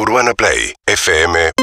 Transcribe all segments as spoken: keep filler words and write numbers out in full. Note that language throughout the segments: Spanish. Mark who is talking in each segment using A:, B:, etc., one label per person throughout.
A: urbana play f m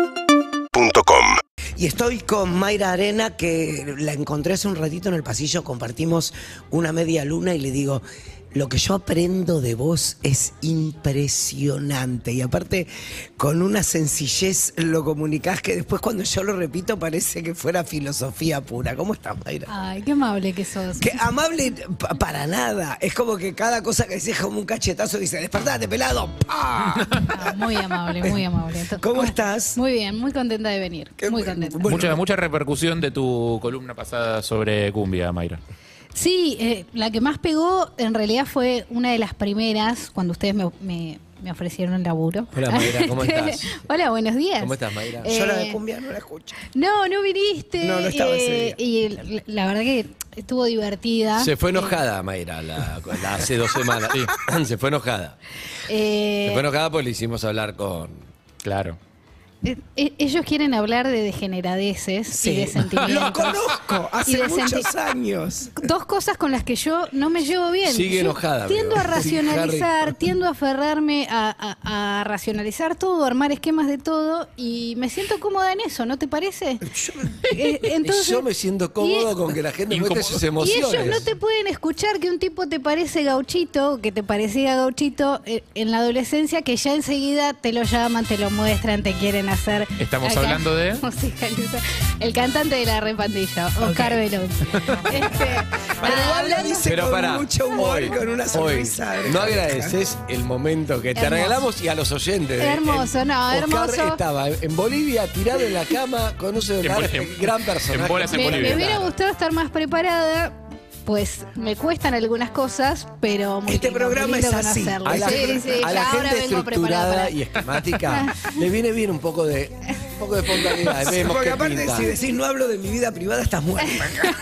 A: punto com.
B: Y estoy con Mayra Arena, que la encontré hace un ratito en el pasillo, compartimos una media luna y le digo, lo que yo aprendo de vos es impresionante. Y aparte, con una sencillez lo comunicás que después cuando yo lo repito parece que fuera filosofía pura. ¿Cómo estás, Mayra?
C: Ay, qué amable que sos.
B: Que amable pa- para nada. Es como que cada cosa que decís es como un cachetazo y dice, despertate, pelado. ¡Pah!
C: Ah, muy amable, muy amable. Entonces,
B: ¿Cómo estás?
C: Muy bien, muy contenta de venir.
B: Qué
C: muy
B: bueno.
C: contenta.
B: Bueno.
D: Mucha, mucha repercusión de tu columna pasada sobre cumbia, Mayra.
C: Sí, eh, la que más pegó en realidad fue una de las primeras cuando ustedes me, me, me ofrecieron el laburo.
E: Hola, Mayra, ¿cómo estás?
C: Hola, buenos días.
E: ¿Cómo estás, Mayra?
C: Eh,
B: Yo la de cumbia no la escucho.
C: No, no viniste.
B: No, no estaba ese día.
C: Y la, la verdad que estuvo divertida.
E: Se fue enojada, Mayra, la, la- hace dos semanas. Sí, se fue enojada.
C: Eh,
E: Se fue enojada porque le hicimos hablar con...
D: Claro.
C: Eh, eh, ellos quieren hablar de degeneradeces y de
B: Lo
C: sentimientos.
B: conozco
C: Y
B: hace
C: de
B: muchos
C: senti-
B: años.
C: Dos cosas con las que yo no me llevo bien.
E: Sigue
C: Yo
E: enojada,
C: Tiendo
E: veo.
C: a racionalizar,
E: Harry.
C: tiendo a aferrarme a, a- a racionalizar todo, a armar esquemas de todo y me siento cómoda en eso, ¿no te parece? Eh, entonces,
E: y yo me siento cómodo
C: y-
E: con que la gente
D: Incómodo.
E: muestre sus
C: Y
E: emociones.
C: ellos no te pueden escuchar que un tipo te parece gauchito, que te parecía gauchito eh, en la adolescencia, que ya enseguida te lo llaman, te lo muestran, te quieren hacer.
D: Estamos
C: acá
D: hablando de-
C: musicaliza. El cantante de la repandilla, Oscar Belón. Este,
B: Pero
C: nada,
B: igual lo
C: hablando-
B: dice
E: Pero
B: con
E: pará,
B: mucho humor
E: hoy,
B: y con una
E: hoy,
B: sonrisa.
E: no agradeces el momento que te
C: Hermoso.
E: regalamos y a los oyentes. de-
C: Hermoso,
E: el-
C: no,
E: Oscar
C: hermoso.
E: estaba en Bolivia tirado en la cama con un celular,
D: En Bol-
E: gran personaje.
D: en bolas en
C: me,
D: Bolivia.
C: me hubiera gustado estar más preparada. Pues me cuestan algunas cosas, pero muy
B: Este
C: lindo,
B: programa
C: muy lindo
B: es así.
C: conocerlo.
E: A la,
C: Sí, sí,
E: a la
C: ya ahora
E: gente
C: vengo preparada
E: estructurada
C: para-
E: y esquemática le viene bien un poco de un poco de espontaneidad. Vemos
B: Porque
E: qué
B: aparte,
E: pinta.
B: si decís no hablo de mi vida privada, estás muerta.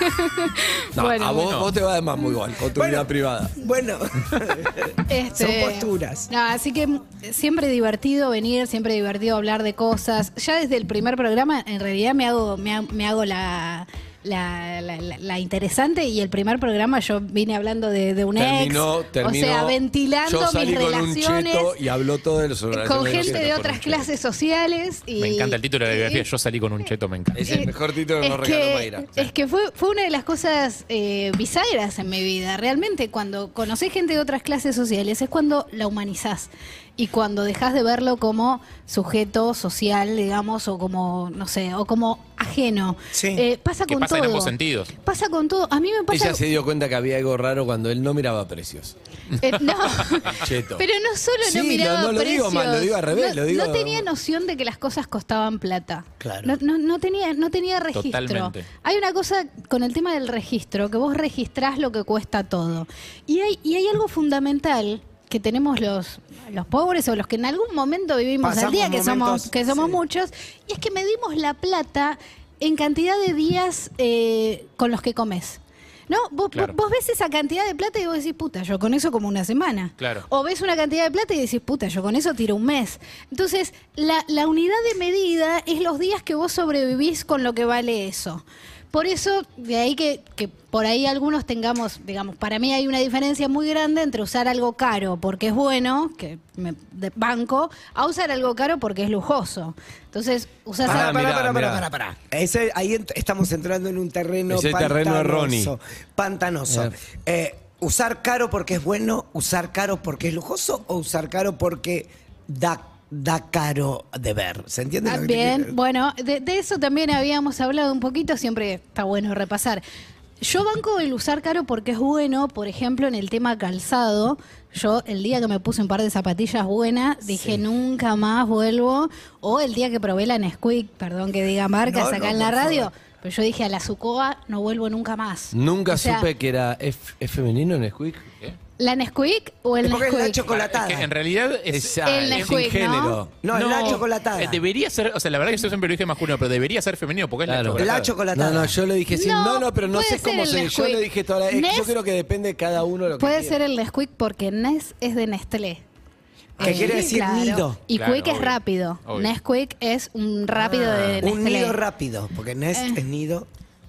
E: No,
C: Bueno,
E: a vos,
D: bueno.
E: vos te va de más muy igual con tu
B: Bueno.
E: vida privada.
B: Bueno,
C: Este,
B: son posturas.
C: No, así que mm, siempre divertido venir, siempre divertido hablar de cosas. Ya desde el primer programa, en realidad me hago, me, ha- me hago la, la, la- la- la interesante y el primer programa yo vine hablando de, de un
E: Terminó,
C: ex,
E: terminó.
C: o sea, ventilando
E: Yo salí
C: mis
E: con un
C: relaciones
E: cheto y habló todo de los
C: con
E: relaciones
C: gente
E: cheto
C: de
E: por
C: otras
E: un cheto.
C: clases sociales. Y,
D: Me encanta el título de la biografía.
C: y-
D: Yo salí con un cheto, me encanta.
E: Es el mejor título que
C: es
E: nos regaló
C: que,
E: Mayra.
C: es que fue, fue una de las cosas eh, bizarras en mi vida. Realmente, cuando conocés gente de otras clases sociales, es cuando la humanizás. Y cuando dejás de verlo como sujeto social, digamos, o como, no sé, o como ajeno.
B: Sí.
C: Eh, pasa
D: Que
C: con
D: pasa
C: todo.
D: en ambos sentidos.
C: Pasa con todo. A mí me pasa.
E: Ella se dio cuenta que había algo raro cuando él no miraba precios.
C: Eh, no.
E: Cheto.
C: Pero no solo
E: Sí,
C: no
E: no-
C: miraba
E: no lo digo
C: precios.
E: mal, lo digo al revés,
C: no,
E: lo digo-
C: no tenía noción de que las cosas costaban plata.
B: Claro.
C: No, no, no tenía, no tenía registro.
D: Totalmente.
C: Hay una cosa con el tema del registro, que vos registrás lo que cuesta todo. Y hay, y hay algo fundamental que tenemos los, los pobres o los que en algún momento vivimos
B: Pasamos
C: al día, que somos,
B: momentos,
C: que somos
B: sí.
C: muchos, y es que medimos la plata en cantidad de días eh, con los que comes. ¿No? Vos,
D: Claro.
C: vos ves esa cantidad de plata y vos decís, puta, yo con eso como una semana.
D: Claro.
C: O ves una cantidad de plata y decís, puta, yo con eso tiro un mes. Entonces, la, la unidad de medida es los días que vos sobrevivís con lo que vale eso. Por eso, de ahí que, que por ahí algunos tengamos, digamos, para mí hay una diferencia muy grande entre usar algo caro porque es bueno, que me de banco, a usar algo caro porque es lujoso. Entonces, usás
B: Pará,
E: Ah,
B: pará,
E: mirá,
B: pará, pará,
E: mirá.
B: pará, pará. Ese, ahí ent- estamos entrando en un terreno
E: Ese
B: pantanoso.
E: terreno de Ronnie.
B: Pantanoso.
E: Eh.
B: Eh, ¿Usar caro porque es bueno? ¿Usar caro porque es lujoso? ¿O usar caro porque da, da caro de ver? ¿Se entiende?
C: Ah,
B: lo que te
C: bien,
B: quiero-
C: bueno, de, de eso también habíamos hablado un poquito, siempre está bueno repasar. Yo banco el usar caro porque es bueno, por ejemplo, en el tema calzado. Yo el día que me puse un par de zapatillas buenas, dije nunca más vuelvo. O el día que probé la Nesquik, perdón que diga marcas
B: No,
C: acá
B: no,
C: en la
B: por
C: radio,
B: favor.
C: pero yo dije a la Sucoa no vuelvo nunca más.
E: Nunca
C: O sea,
E: supe que era F, ¿es femenino Nesquik.
D: ¿Qué?
C: ¿La Nesquik o el
B: Es porque es la
C: Nesquik?
B: chocolatada.
D: Es que en realidad es,
E: Esa,
C: El
E: es
C: Nesquik,
E: sin género.
B: No, es la chocolatada.
D: eh, Debería ser, o sea, la verdad que yo siempre lo dije masculino, pero debería ser femenino porque es
E: Claro.
D: la chocolatada.
B: La chocolatada.
E: No, no, yo le dije sí.
C: No,
E: No, no, pero no
C: puede
E: sé cómo
C: ser el
E: se. Yo
C: Nesquik.
E: le dije toda la. es que
C: Nes-
E: Yo creo que depende de cada uno lo que
C: Puede
E: quiera.
C: ser el Nesquik porque Nes es de Nestlé.
B: ¿Qué quiere decir nido?
C: Y
D: Claro,
C: Quick es
D: obvio,
C: rápido.
D: obvio.
C: Nesquik es un rápido de Nestlé.
B: Un nido rápido, porque Nest
C: Eh.
B: es nido.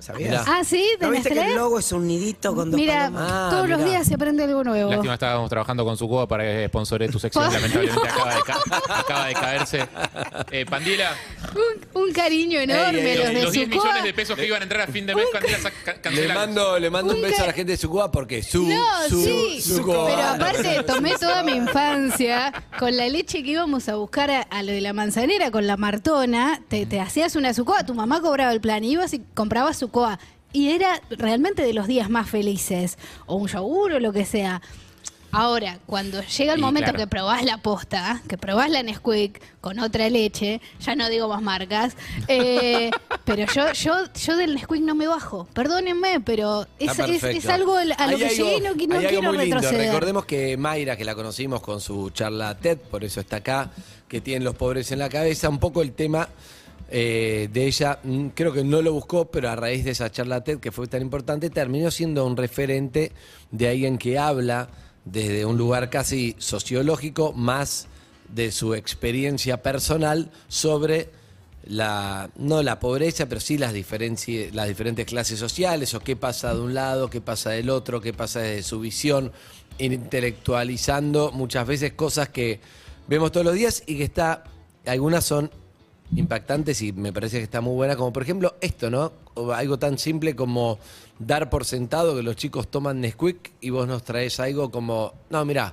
B: ¿sabías?
C: Ah, sí, de
B: ¿No viste que
C: Nestlé.
B: el logo es un nidito con dos
C: Mira,
B: palomas?
E: Ah,
C: todos los
E: mirá.
C: días se aprende algo nuevo.
D: Lástima, estábamos trabajando con su coa para que sponsore tu sección. Lamentablemente acaba de, ca- acaba de caerse. Eh, Pandila,
C: Un, un cariño enorme,
E: Ey, ey,
C: los
E: ey,
C: de
D: los diez
C: Sucoa.
D: millones de pesos que iban a entrar a fin de mes, Pandila sa- ca-
E: Le
D: cancelaron.
E: mando, le mando un
C: Un
E: beso
C: ca-
E: a la gente de Sucoa porque su,
C: No,
E: su,
C: sí,
E: Sucoa.
C: pero aparte tomé toda mi infancia con la leche que íbamos a buscar a, a lo de la manzanera con la Martona, te, te hacías una Sucoa, tu mamá cobraba el plan, ibas y comprabas Sucoa y era realmente de los días más felices, o un yogur o lo que sea. Ahora, cuando llega el
D: Y
C: momento
D: claro.
C: que probás la posta, que probás la Nesquik con otra leche, ya no digo más marcas, eh, pero yo, yo, yo del Nesquik no me bajo, perdónenme, pero es,
E: Está
C: es, es
E: perfecto.
C: algo a lo
E: Hay
C: que
E: algo-
C: llegué y no, no
E: hay algo
C: quiero
E: muy lindo.
C: retroceder.
E: Recordemos que Mayra, que la conocimos con su charla TED, por eso está acá, que tienen los pobres en la cabeza, un poco el tema eh, de ella, mm, creo que no lo buscó, pero a raíz de esa charla TED que fue tan importante, terminó siendo un referente de alguien que habla desde un lugar casi sociológico, más de su experiencia personal sobre la, no la pobreza, pero sí las, diferenci- las diferentes clases sociales, o qué pasa de un lado, qué pasa del otro, qué pasa desde su visión, intelectualizando muchas veces cosas que vemos todos los días y que está, algunas son impactantes y me parece que está muy buena, como por ejemplo esto, ¿no? O algo tan simple como dar por sentado que los chicos toman Nesquik y vos nos traes algo como, no, mirá,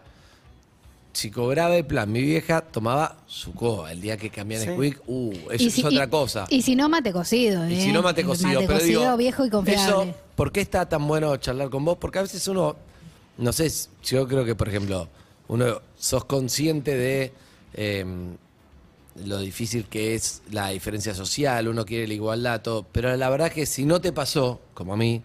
E: si cobraba el plan, mi vieja tomaba Sucoa. El día que cambié a
B: Sí.
E: Nesquik, uh, eso
C: Y
E: es
C: si-
E: otra
C: y-
E: cosa.
C: Y si no, mate cocido.
E: Y
C: ¿eh?
E: si no mate
C: El
E: cocido,
C: mate
E: pero
C: cocido
E: digo,
C: viejo y confiable.
E: eso, ¿por qué está tan bueno charlar con vos? Porque a veces uno, no sé, yo creo que, por ejemplo, uno sos consciente de eh, lo difícil que es la diferencia social, uno quiere la igualdad, todo, pero la verdad que si no te pasó, como a mí,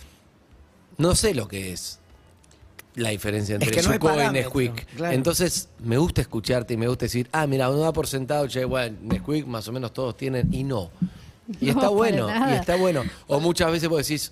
E: no sé lo que es la diferencia entre
B: que no hay
E: Sucoa y
B: parámetro,
E: Nesquik.
B: claro.
E: Entonces, me gusta escucharte y me gusta decir, ah, mira, uno da por sentado, che, bueno, Nesquik más o menos todos tienen, y no. Y
C: No,
E: está
C: para
E: bueno,
C: nada.
E: y está bueno. O muchas veces vos decís,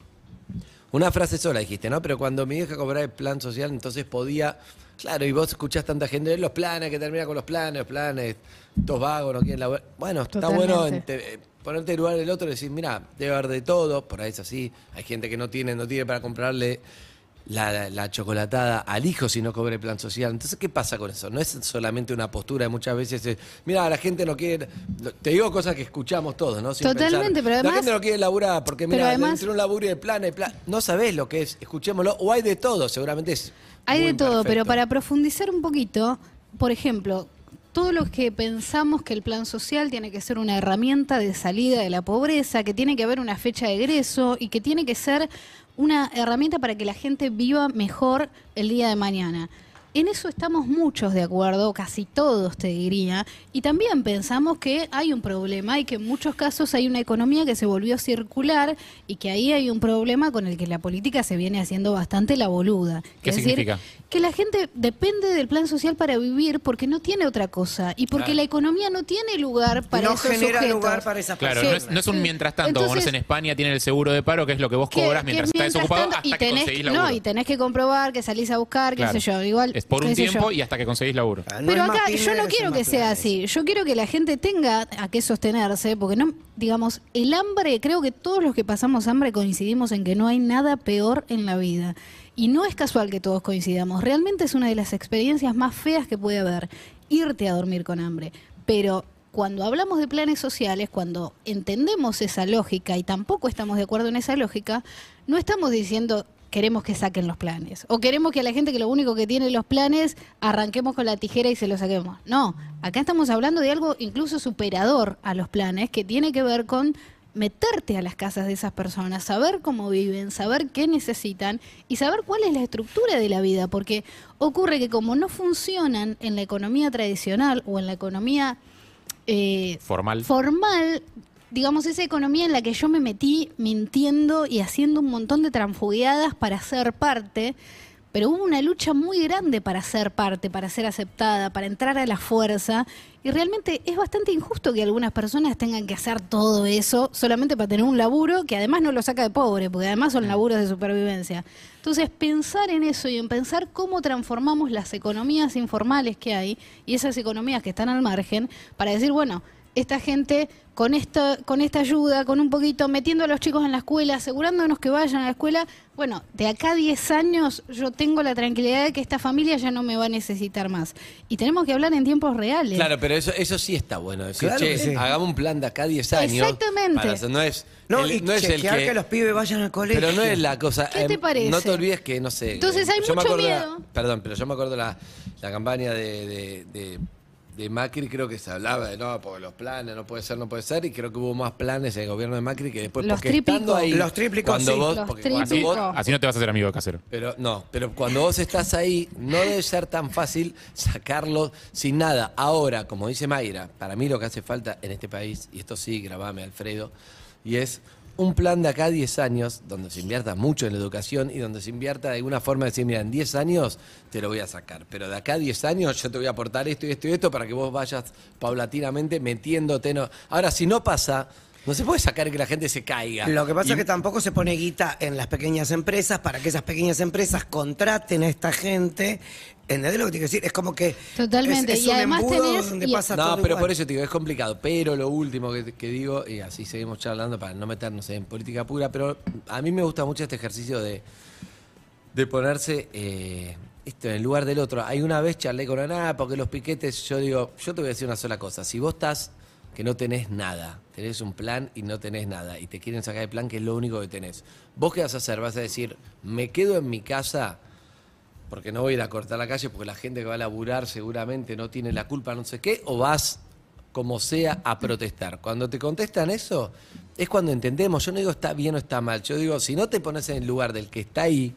E: una frase sola dijiste, ¿no? Pero cuando mi vieja cobraba el plan social, entonces podía, claro, y vos escuchás tanta gente, los planes, que termina con los planes, los planes, estos vagos, no quieren laburar. Bueno, está
C: Totalmente.
E: bueno ente- eh, ponerte en lugar del otro y decir, mira, debe haber de todo, por ahí es así, hay gente que no tiene, no tiene para comprarle la, la- la chocolatada al hijo si no cobre el plan social. Entonces, ¿qué pasa con eso? No es solamente una postura, muchas veces es, mira, la gente no quiere, te digo cosas que escuchamos todos, ¿no? Sin
C: Totalmente,
E: pensar,
C: pero además-
E: la gente no quiere laburar porque,
C: pero
E: mira,
C: además-
E: entre un laburo y el plan, el plan, no sabés lo que es, escuchémoslo, o hay de todo, seguramente es
C: Hay
E: muy
C: de todo,
E: imperfecto.
C: pero para profundizar un poquito, por ejemplo, todos los que pensamos que el plan social tiene que ser una herramienta de salida de la pobreza, que tiene que haber una fecha de egreso y que tiene que ser una herramienta para que la gente viva mejor el día de mañana. En eso estamos muchos de acuerdo, casi todos te diría, y también pensamos que hay un problema y que en muchos casos hay una economía que se volvió circular y que ahí hay un problema con el que la política se viene haciendo bastante la boluda.
D: ¿Qué
C: Es
D: significa?
C: Decir, que la gente depende del plan social para vivir porque no tiene otra cosa y porque
E: Claro.
C: la economía no tiene lugar para
B: no
C: esos
B: genera
C: sujetos.
B: lugar para esas
D: Claro,
B: personas.
D: no es, no es un
C: Sí.
D: mientras tanto, como no es
C: Entonces-
D: en España, tienen el seguro de paro, que es lo que vos
C: Que-
D: cobras
C: que
D: mientras estás
C: mientras
D: desocupado
C: tanto-
D: hasta
C: y
D: que
C: tenés,
D: conseguís laburo.
C: no, y tenés que comprobar que salís a buscar, qué
D: Claro.
C: sé yo, igual.
D: Es por un
C: qué sé
D: tiempo
C: yo.
D: y hasta que conseguís laburo.
B: Ah, no
C: Pero
B: es más
C: acá
B: pyme,
C: yo no
B: es
C: quiero
B: más
C: que sea
B: planes.
C: así. Yo quiero que la gente tenga a qué sostenerse, porque no, digamos, el hambre, creo que todos los que pasamos hambre coincidimos en que no hay nada peor en la vida. Y no es casual que todos coincidamos. Realmente es una de las experiencias más feas que puede haber, irte a dormir con hambre. Pero cuando hablamos de planes sociales, cuando entendemos esa lógica y tampoco estamos de acuerdo en esa lógica, no estamos diciendo queremos que saquen los planes o queremos que a la gente que lo único que tiene los planes arranquemos con la tijera y se los saquemos. No, acá estamos hablando de algo incluso superador a los planes que tiene que ver con meterte a las casas de esas personas, saber cómo viven, saber qué necesitan y saber cuál es la estructura de la vida, porque ocurre que como no funcionan en la economía tradicional o en la economía eh,
D: Formal.
C: formal, digamos, esa economía en la que yo me metí mintiendo y haciendo un montón de transfugiadas para ser parte, pero hubo una lucha muy grande para ser parte, para ser aceptada, para entrar a la fuerza, y realmente es bastante injusto que algunas personas tengan que hacer todo eso solamente para tener un laburo que además no lo saca de pobre, porque además son laburos de supervivencia. Entonces, pensar en eso y en pensar cómo transformamos las economías informales que hay y esas economías que están al margen para decir, bueno, esta gente con esta, con esta ayuda, con un poquito, metiendo a los chicos en la escuela, asegurándonos que vayan a la escuela, bueno, de acá a diez años yo tengo la tranquilidad de que esta familia ya no me va a necesitar más. Y tenemos que hablar en tiempos reales.
E: Claro, pero eso eso sí está bueno. Decir,
B: Claro
E: che,
B: que sí.
E: hagamos un plan de acá a diez años.
C: Exactamente.
E: Para hacer- no es,
B: No,
E: el,
B: y
E: no es el
B: chequear
E: que,
B: que... los pibes vayan al colegio.
E: Pero no es la cosa.
C: ¿Qué te
E: eh,
C: parece?
E: No te olvides que, no sé.
C: Entonces
E: eh,
C: hay
E: yo me
C: mucho
E: acuerdo la-
C: miedo.
E: perdón, pero yo me acuerdo la, la campaña de, de, de, de Macri, creo que se hablaba de no, porque los planes, no puede ser, no puede ser. Y creo que hubo más planes en el gobierno de Macri que después.
C: Los
E: porque
C: tríplicos.
E: estando ahí.
B: Los tríplicos,
E: cuando
B: sí.
E: vos,
C: Los
E: porque cuando
C: tríplicos.
E: vos-
D: Así no te vas a hacer amigo de Casero.
E: Pero no, pero cuando vos estás ahí, no debe ser tan fácil sacarlo sin nada. Ahora, como dice Mayra, para mí lo que hace falta en este país, y esto sí, grabame Alfredo, y es un plan de acá a diez años, donde se invierta mucho en la educación y donde se invierta de alguna forma de decir, mira, en diez años te lo voy a sacar, pero de acá a diez años yo te voy a aportar esto y esto y esto para que vos vayas paulatinamente metiéndote. No. Ahora, si no pasa, no se puede sacar que la gente se caiga.
B: Lo que pasa
E: Y-
B: es que tampoco se pone guita en las pequeñas empresas para que esas pequeñas empresas contraten a esta gente. ¿Entendés lo que te quiero decir? Es como que
C: Totalmente.
B: es, es
C: Y
B: un
C: además
B: embudo
C: tenés-
B: donde
C: y-
B: pasa
E: No,
B: todo
E: pero
B: igual.
E: por eso te digo, es complicado. Pero lo último que, que digo, y así seguimos charlando para no meternos en política pura, pero a mí me gusta mucho este ejercicio de, de ponerse eh, esto en el lugar del otro. Hay una vez charlé con Ana, porque los piquetes, yo digo, yo te voy a decir una sola cosa. Si vos estás que no tenés nada, tenés un plan y no tenés nada, y te quieren sacar el plan que es lo único que tenés, ¿vos qué vas a hacer? Vas a decir, me quedo en mi casa porque no voy a ir a cortar la calle porque la gente que va a laburar seguramente no tiene la culpa, no sé qué, o vas como sea a protestar. Cuando te contestan eso, es cuando entendemos. Yo no digo está bien o está mal, yo digo, si no te pones en el lugar del que está ahí,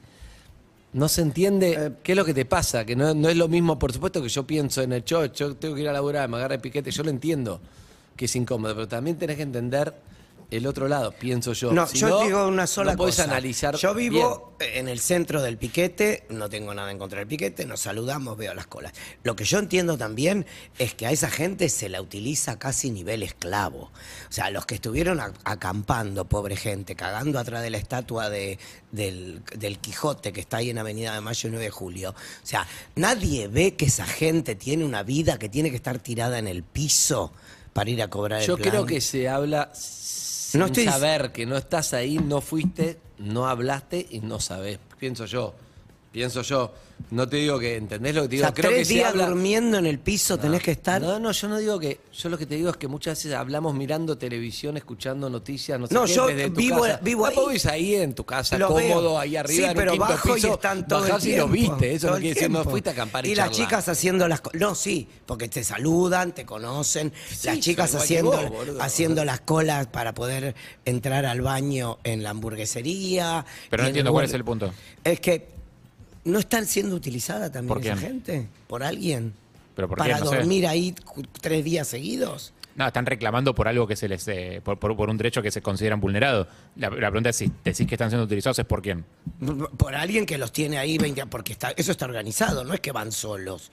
E: no se entiende
B: Eh,
E: qué es lo que te pasa, que no, no es lo mismo, por supuesto que yo pienso en el yo, yo tengo que ir a laburar, me agarra el piquete, yo lo entiendo que es incómodo, pero también tenés que entender el otro lado, pienso yo.
B: No,
E: Si
B: yo digo una sola
E: no podés
B: cosa.
E: analizar
B: Yo vivo en el centro del piquete, no tengo nada en contra del piquete, nos saludamos, veo las colas. Lo que yo entiendo también es que a esa gente se la utiliza casi nivel esclavo. O sea, los que estuvieron a- acampando, pobre gente, cagando atrás de la estatua de, del, del Quijote que está ahí en Avenida de Mayo y nueve de Julio. O sea, nadie ve que esa gente tiene una vida que tiene que estar tirada en el piso para ir a cobrar
E: Yo
B: el plan.
E: creo que se habla sin
B: No estoy-
E: saber que no estás ahí, no fuiste, no hablaste y no sabés. Pienso yo, pienso yo. No te digo que, ¿entendés lo que te
B: O
E: digo?
B: sea,
E: creo
B: tres
E: que se
B: días
E: habla...
B: durmiendo en el piso tenés que estar.
E: No, no, yo no digo que... Yo lo que te digo es que muchas veces hablamos mirando televisión, escuchando noticias, no sé
B: No,
E: qué,
B: yo
E: desde tu
B: vivo-
E: casa.
B: vivo
E: Ah,
B: ahí.
E: vos vivís ahí en tu casa,
B: Lo
E: cómodo,
B: veo.
E: ahí arriba
B: Sí,
E: en un
B: pero
E: quinto
B: bajo
E: piso.
B: y están todo
E: Bajás
B: el
E: y los
B: tiempo,
E: viste, eso
B: todo
E: no
B: el
E: quiere decir no
B: tiempo.
E: fuiste a acampar y,
B: Y las
E: charlar.
B: chicas haciendo las cosas. No, sí, porque te saludan, te conocen.
E: Sí,
B: las chicas
E: son igual que
B: haciendo,
E: vos, boludo.
B: haciendo las colas para poder entrar al baño en la hamburguesería.
D: Pero
B: y
D: no
B: en
D: entiendo cuál es
B: lugar-
D: el punto.
B: Es que no están siendo utilizadas también
D: ¿Por
B: esa
D: quién?
B: gente. ¿Por alguien?
D: ¿Pero por qué?
B: ¿Para
D: No sé.
B: dormir ahí cu- tres días seguidos?
D: No, están reclamando por algo que se les. eh, por, por- por un derecho que se consideran vulnerado. La, la pregunta es si decís que están siendo utilizados, ¿es por quién?
B: Por alguien que los tiene ahí veinte años, porque está, eso está organizado, no es que van solos.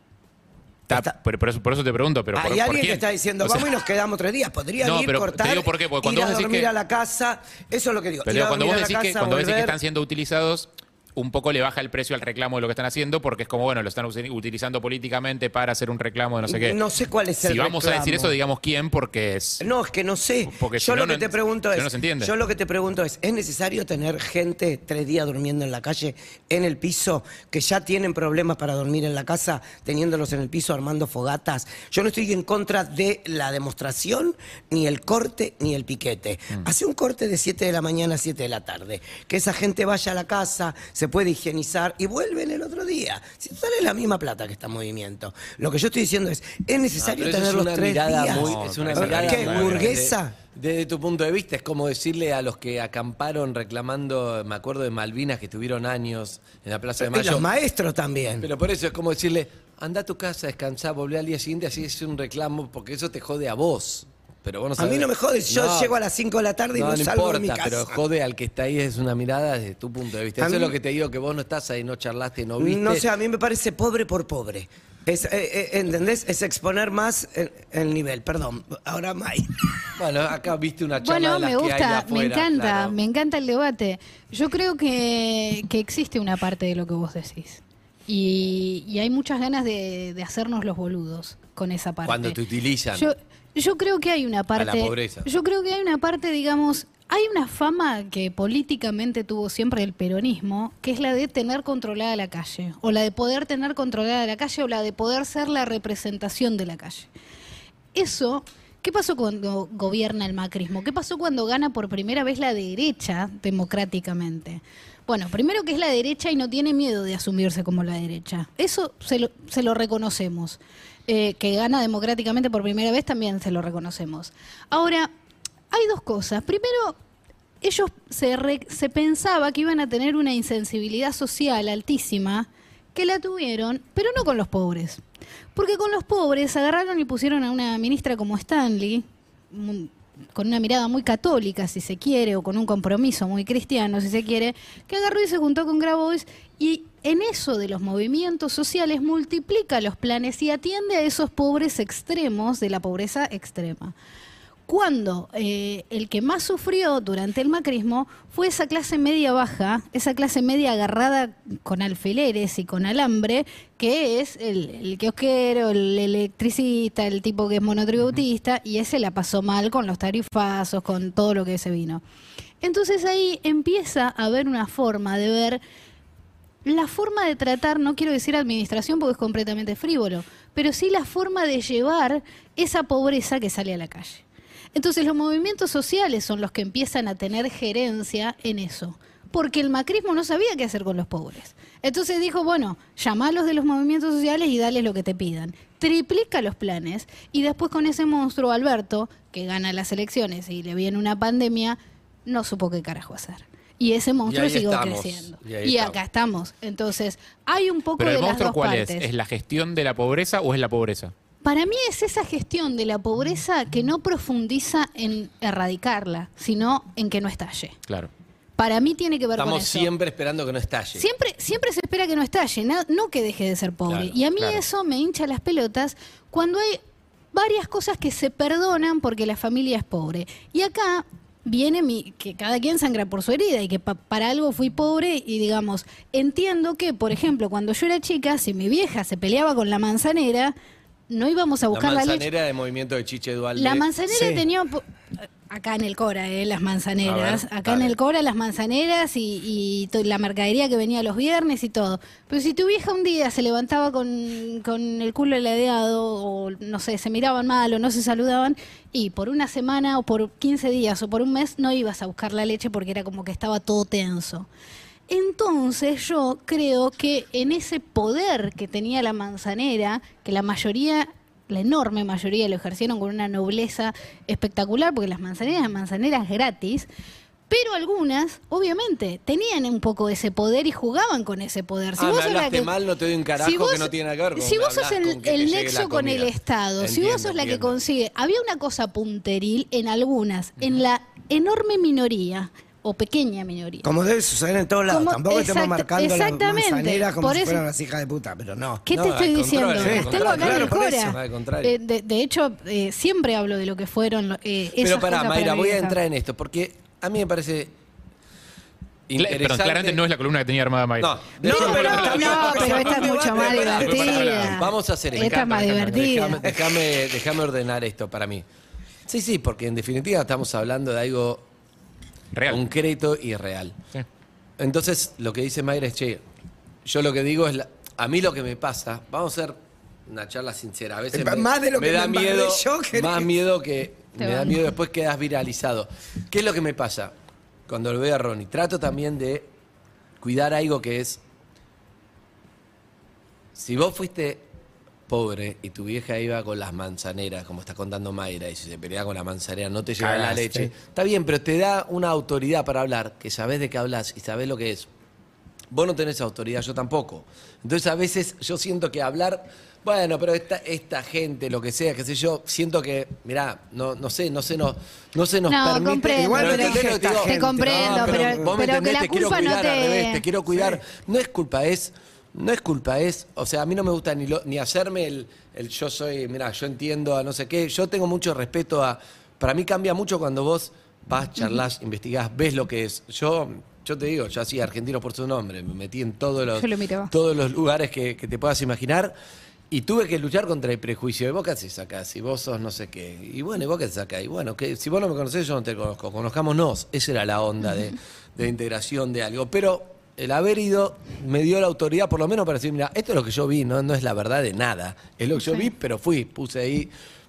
D: Está-
B: Está-
D: por, por eso, por eso te pregunto, pero
B: Hay
D: por, por
B: alguien
D: quién?
B: que está diciendo,
D: O sea,
B: vamos y nos quedamos tres días. Podrían
D: No,
B: ir,
D: pero te
B: cortar,
D: digo por qué, porque cuando
B: ir a
D: vos decís
B: dormir
D: que-
B: a la casa. Eso es lo que digo.
D: Pero
B: ir a
D: cuando vos
B: dormir a
D: decís
B: la
D: que,
B: casa,
D: cuando vos decís que
B: volver.
D: están siendo utilizados, un poco le baja el precio al reclamo de lo que están haciendo, porque es como, bueno, lo están us- utilizando políticamente para hacer un reclamo de no sé qué.
B: No sé cuál es el
D: Si vamos a decir
B: reclamo.
D: eso, digamos quién, porque es.
B: No, es que no sé.
D: Porque si
B: yo
D: no,
B: lo que
D: no-
B: te pregunto
D: si
B: es,
D: no, no se entiende.
B: yo lo que te pregunto es, ¿es necesario tener gente tres días durmiendo en la calle, en el piso, que ya tienen problemas para dormir en la casa, teniéndolos en el piso, armando fogatas? Yo no estoy en contra de la demostración, ni el corte, ni el piquete.
D: Mm.
B: Hace un corte de siete de la mañana a siete de la tarde. Que esa gente vaya a la casa, se puede higienizar y vuelven el otro día. Si sale la misma plata que está en movimiento. Lo que yo estoy diciendo es, ¿es necesario
E: No, pero eso
B: tener
E: es
B: los
E: una
B: tres
E: mirada
B: días?
E: muy-
D: No,
E: es una
D: pero
E: mirada
B: ¿qué,
E: muy-
B: burguesa?
E: Desde, desde tu punto de vista, es como decirle a los que acamparon reclamando, me acuerdo de Malvinas, que estuvieron años en la Plaza de
B: Y
E: Mayo.
B: los maestros también.
E: Pero por eso es como decirle, anda a tu casa, descansá, volvé al día siguiente, así es un reclamo, porque eso te jode a vos. Pero vos no
B: A mí
E: sabés-
B: no me jodes, yo
E: No,
B: llego a las cinco de la tarde y no,
E: no, no
B: salgo de mi
E: importa,
B: casa.
E: pero jode al que está ahí, es una mirada desde tu punto de vista.
B: A
E: Eso es
B: mí-
E: lo que te digo, que vos no estás ahí, no charlaste, no viste.
B: No sé, a mí me parece pobre por pobre. Es, eh, eh, ¿entendés? Es exponer más el, el nivel. Perdón, ahora May.
E: Bueno, acá viste una charla
C: Bueno,
E: de las
C: me
E: que hay de
C: gusta, me
E: afuera,
C: encanta,
E: claro.
C: me encanta el debate. Yo creo que, que existe una parte de lo que vos decís. Y, y hay muchas ganas de, de hacernos los boludos con esa parte.
E: Cuando te utilizan.
C: Yo, yo creo que hay una parte.
E: A la pobreza.
C: Yo creo que hay una parte, digamos, hay una fama que políticamente tuvo siempre el peronismo, que es la de tener controlada la calle, o la de poder tener controlada la calle, o la de poder ser la representación de la calle. Eso, ¿qué pasó cuando gobierna el macrismo? ¿Qué pasó cuando gana por primera vez la derecha democráticamente? Bueno, primero que es la derecha y no tiene miedo de asumirse como la derecha. Eso se lo, se lo reconocemos. Eh, que gana democráticamente por primera vez también se lo reconocemos. Ahora, hay dos cosas. Primero, ellos se, re, se pensaba que iban a tener una insensibilidad social altísima, que la tuvieron, pero no con los pobres. Porque con los pobres agarraron y pusieron a una ministra como Stanley, con una mirada muy católica, si se quiere, o con un compromiso muy cristiano, si se quiere, que agarró y se juntó con Grabois, y en eso de los movimientos sociales multiplica los planes y atiende a esos pobres extremos de la pobreza extrema. Cuando eh, el que más sufrió durante el macrismo fue esa clase media baja, esa clase media agarrada con alfileres y con alambre, que es el, el kiosquero, el electricista, el tipo que es monotributista, y ese la pasó mal con los tarifazos, con todo lo que se vino. Entonces ahí empieza a haber una forma de ver, la forma de tratar, no quiero decir administración porque es completamente frívolo, pero sí la forma de llevar esa pobreza que sale a la calle. Entonces los movimientos sociales son los que empiezan a tener gerencia en eso, porque el macrismo no sabía qué hacer con los pobres. Entonces dijo, bueno, llamalos de los movimientos sociales y dales lo que te pidan. Triplica los planes y después con ese monstruo Alberto, que gana las elecciones y le viene una pandemia, no supo qué carajo hacer. Y ese monstruo
E: Y ahí
C: siguió
E: estamos,
C: creciendo.
E: y
C: Y,
E: ahí
C: acá estamos. Entonces, hay un poco
D: Pero
C: de
D: el
C: las
D: monstruo,
C: dos
D: ¿cuál
C: partes.
D: es? ¿Es la gestión de la pobreza o es la pobreza?
C: Para mí es esa gestión de la pobreza que no profundiza en erradicarla, sino en que no estalle.
D: Claro.
C: Para mí tiene que ver
E: Estamos
C: con eso.
E: siempre esperando que no estalle.
C: Siempre, siempre se espera que no estalle, no, no que deje de ser pobre.
E: Claro,
C: y a mí
D: claro.
C: eso me hincha las pelotas cuando hay varias cosas que se perdonan porque la familia es pobre. Y acá viene mi, que cada quien sangra por su herida y que pa, para algo fui pobre y digamos, entiendo que, por ejemplo, cuando yo era chica, si mi vieja se peleaba con la manzanera, no íbamos a buscar la,
E: la
C: leche.
E: manzanera de movimiento de Chiche Dualde.
C: La manzanera
B: Sí.
C: tenía... Acá en el Cora, eh, las manzaneras.
E: A ver,
C: Acá
E: dale.
C: en el Cora, las manzaneras y, y to- la mercadería que venía los viernes y todo. Pero si tu vieja un día se levantaba con, con el culo heladeado, o no sé, se miraban mal o no se saludaban, y por una semana o por quince días o por un mes no ibas a buscar la leche porque era como que estaba todo tenso. Entonces yo creo que en ese poder que tenía la manzanera, que la mayoría, la enorme mayoría lo ejercieron con una nobleza espectacular, porque las manzaneras eran manzaneras gratis, pero algunas, obviamente, tenían un poco ese poder y jugaban con ese poder.
E: Ah, me
C: sos la
E: hablaste
C: que-
E: mal, no te doy un carajo
C: si vos-
E: que no tiene nada que ver con
C: Si
E: me
C: vos sos
E: hablás
C: el,
E: con que te
C: el
E: llegue
C: nexo
E: la
C: con el
E: comida.
C: Estado, si
E: Entiendo,
C: vos sos la que
E: entiendo.
C: consigue, había una cosa punteril en algunas, en la enorme minoría, o pequeña minoría.
B: Como debe suceder en todos lados.
C: Como-
B: Tampoco estamos
C: exacta-
B: marcando las
C: exactamente.
B: manzaneras como
C: Por
B: si
C: eso-
B: fueran las hijas de puta, pero no.
C: ¿Qué
E: No,
C: te
E: al
C: estoy diciendo?
E: contrario,
C: Las
E: al
C: tengo acá
B: contrario,
C: en el
B: por
C: Cora.
B: eso.
E: Al contrario.
C: Eh, de, de hecho, eh, siempre hablo de lo que fueron eh, esas
E: Pero pará,
C: cosas
E: Mayra,
C: para mi
E: voy a
C: vieja.
E: entrar en esto, porque a mí me parece
D: Cla-
E: interesante.
D: Perdón, claramente no es la columna que tenía armada Mayra.
E: No,
C: No,
E: dejémoslo,
C: pero,
E: está bien.
C: no, pero esta es mucho más
E: Pará, pará,
C: divertida.
E: Vamos a hacer esto.
C: Esta es más
D: Me encanta, me
C: divertida.
E: Déjame, déjame, déjame ordenar esto para mí. Sí, sí, porque en definitiva estamos hablando de algo
D: Real.
E: concreto y real.
D: Sí.
E: Entonces, lo que dice Mayra es, che, yo lo que digo es, la- a mí lo que me pasa, vamos a hacer una charla sincera, a veces
B: Eh,
E: me,
B: más de lo
E: me
B: que
E: da
B: me embarré
E: miedo,
B: yo, ¿querés?
E: más miedo que,
C: Te
E: me da
C: banco.
E: miedo después quedas viralizado. ¿Qué es lo que me pasa cuando lo veo a Ronnie? Trato también de cuidar algo que es, si vos fuiste pobre y tu vieja iba con las manzaneras, como está contando Mayra, y si se peleaba con la manzanera no te lleva la
B: Cagaste.
E: leche, está bien, pero te da una autoridad para hablar, que sabés de qué hablas y sabés lo que es. Vos no tenés autoridad, yo tampoco. Entonces a veces yo siento que hablar, bueno, pero esta, esta gente, lo que sea, qué sé yo, siento que, mirá, no, no sé, no se nos, no se nos
C: No,
E: permite.
C: comprendo,
B: Igual,
C: pero-
E: ¿entendés lo que
B: te
E: digo?
C: comprendo, pero-
E: vos me
C: pero que
E: entendés,
C: la
E: te quiero
C: culpa no
E: cuidar al
C: te-
E: revés, te quiero cuidar. No es culpa, es, no es culpa, es, o sea, a mí no me gusta ni, lo- ni hacerme el, el yo soy, mirá, yo entiendo a no sé qué, yo tengo mucho respeto a, para mí cambia mucho cuando vos vas, charlas, investigás, ves lo que es. Yo, yo te digo, yo hacía Argentino por su nombre, me metí en todos los,
C: Yo lo miraba.
E: todos los lugares que, que te puedas imaginar. Y tuve que luchar contra el prejuicio. ¿Y vos qué haces acá? Si vos sos no sé qué. Y bueno, ¿y vos qué haces acá? Y bueno, que si vos no me conocés, yo no te conozco. Conozcámonos. Esa era la onda de, de integración de algo. Pero el haber ido me dio la autoridad, por lo menos para decir, mira, esto es lo que yo vi, no, no es la verdad de nada. Es lo que yo vi, pero fui, puse ahí.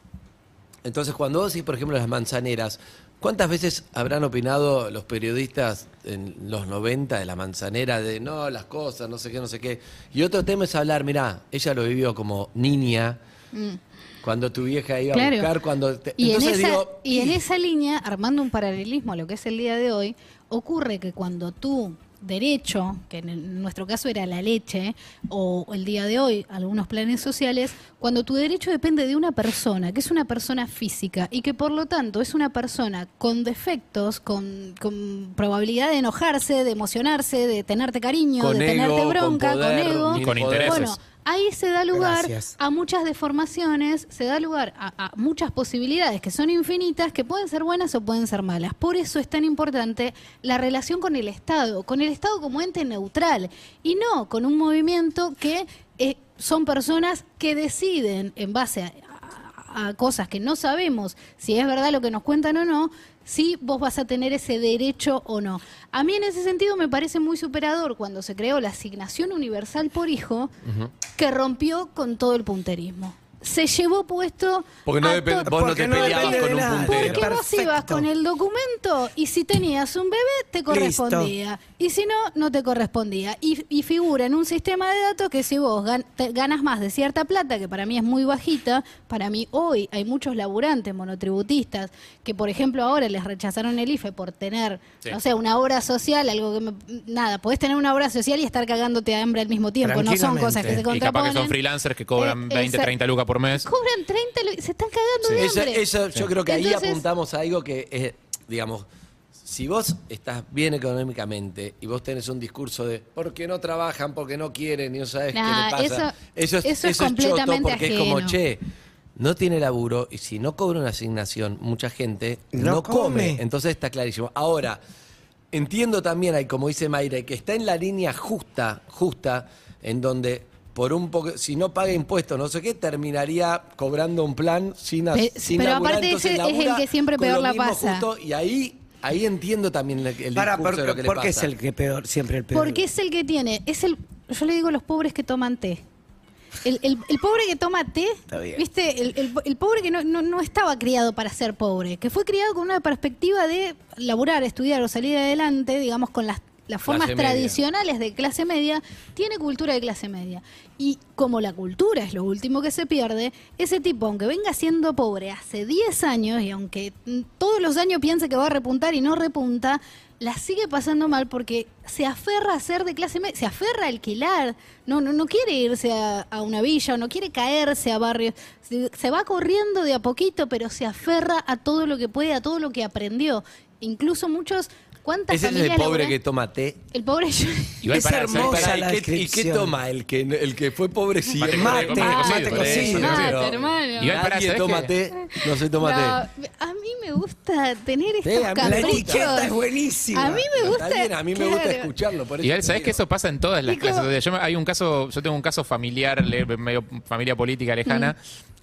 E: Entonces, cuando vos decís, por ejemplo, las manzaneras, ¿cuántas veces habrán opinado los periodistas en los noventa de la manzanera de no, las cosas, no sé qué, no sé qué? Y otro tema es hablar, mirá, ella lo vivió como niña, mm. cuando tu vieja iba
C: claro.
E: a buscar, cuando... Te...
C: Y,
E: Entonces,
C: en esa,
E: digo,
C: y en esa línea, armando un paralelismo a lo que es el día de hoy, ocurre que cuando tú... derecho, que en nuestro caso era la leche, o el día de hoy algunos planes sociales, cuando tu derecho depende de una persona, que es una persona física y que por lo tanto es una persona con defectos, con, con probabilidad de enojarse, de emocionarse, de tenerte cariño,
E: con
C: de
E: ego,
C: tenerte bronca,
E: con, poder,
C: con ego,
D: y con intereses.
C: Bueno, ahí se da lugar
B: Gracias.
C: a muchas deformaciones, se da lugar a, a muchas posibilidades que son infinitas, que pueden ser buenas o pueden ser malas. Por eso es tan importante la relación con el Estado, con el Estado como ente neutral, y no con un movimiento que eh, son personas que deciden en base a, a, a cosas que no sabemos si es verdad lo que nos cuentan o no, si vos vas a tener ese derecho o no. A mí en ese sentido me parece muy superador cuando se creó la asignación universal por hijo, uh-huh. que rompió con todo el punterismo. Se llevó puesto...
E: Porque no
C: a
E: depend,
C: to-
E: vos no te
B: no
E: peleabas
B: depende
E: con
B: de
E: un
B: nada.
E: puntero.
C: porque vos ibas
B: Perfecto.
C: con el documento y si tenías un bebé te correspondía. Y si no, no te correspondía. Y, y figura en un sistema de datos que si vos gan- te ganas más de cierta plata, que para mí es muy bajita, para mí hoy hay muchos laburantes monotributistas que, por ejemplo, ahora les rechazaron el I F E por tener,
D: Sí.
C: no sé, una obra social, algo que me, nada, podés tener una obra social y estar cagándote de hambre al mismo tiempo. No son cosas que se
D: Y capaz
C: contraponen.
D: que son freelancers que cobran
C: Eh,
D: veinte,
C: esa-
D: treinta lucas por mes.
C: Cobran treinta, lu- se están cagando de
E: Eso,
C: hambre.
E: eso yo creo que ahí
C: Entonces-
E: apuntamos a algo que es, digamos, si vos estás bien económicamente y vos tenés un discurso de porque no trabajan, porque no quieren y no sabes
C: Nah,
E: qué le pasa,
C: eso-
E: eso es,
C: eso es
E: choto
C: completamente
E: porque es como,
C: ajeno.
E: che, no tiene laburo y si no cobra una asignación, mucha gente no,
B: No
E: come.
B: come.
E: Entonces está clarísimo. Ahora, entiendo también, ahí como dice Mayra, que está en la línea justa, justa, en donde por un poco, si no paga impuestos, no sé qué, terminaría cobrando un plan sin, as-
C: Pe-
E: sin
C: pero
E: laburar,
C: aparte
E: entonces
C: ese es el
E: labura
C: que siempre
E: con
C: peor
E: lo
C: la
E: mismo
C: pasa.
E: justo, y ahí, ahí entiendo también el, el
B: Para,
E: discurso de lo
B: ¿por,
E: que le
B: ¿por qué
E: pasa.
B: es el que peor, siempre el peor?
C: Porque es el que tiene, es el, yo le digo a los pobres que toman té. El, el- el pobre que toma té,
B: Está bien.
C: ¿viste? El, el- el pobre que no, no, no estaba criado para ser pobre, que fue criado con una perspectiva de laburar, estudiar o salir adelante, digamos, con las, las formas
E: Clase media.
C: tradicionales de clase media, tiene cultura de clase media. Y como la cultura es lo último que se pierde, ese tipo, aunque venga siendo pobre hace diez años y aunque mm, todos los años piense que va a repuntar y no repunta, la sigue pasando mal porque se aferra a ser de clase media, se aferra a alquilar, no, no, no quiere irse a, a una villa, o no quiere caerse a barrios, se, se va corriendo de a poquito, pero se aferra a todo lo que puede, a todo lo que aprendió. Incluso muchos, ¿cuántas
E: Ese es el
C: familias
E: pobre
C: laburan-
E: que toma té.
C: El pobre yo-
D: Igual
B: Es
D: para
B: hermosa
E: Pará,
B: la
E: ¿y, qué, y qué
B: descripción.
E: toma el que, el que fue pobre? Sí,
D: Mate,
B: Mate,
D: mate,
B: mate
D: cocido,
B: cocido.
D: eso,
C: Mate,
E: pero-
C: hermano.
D: Igual pará,
E: Nadie
D: ¿sabés
E: toma
D: qué?
E: té, no se toma té.
C: No, a mí me gusta tener estos
E: Sí, a mí me
B: La
C: caprichos.
B: etiqueta es buenísima.
C: A mí me
E: Pero
C: gusta.
E: está bien, a mí me gusta
C: claro.
E: escucharlo. Por eso
D: Igual,
E: te
D: ¿sabés
E: digo.
D: que eso pasa en todas las
C: ¿Y cómo?
D: clases? Yo, me- hay un caso, yo tengo un caso familiar, le- medio familia política lejana,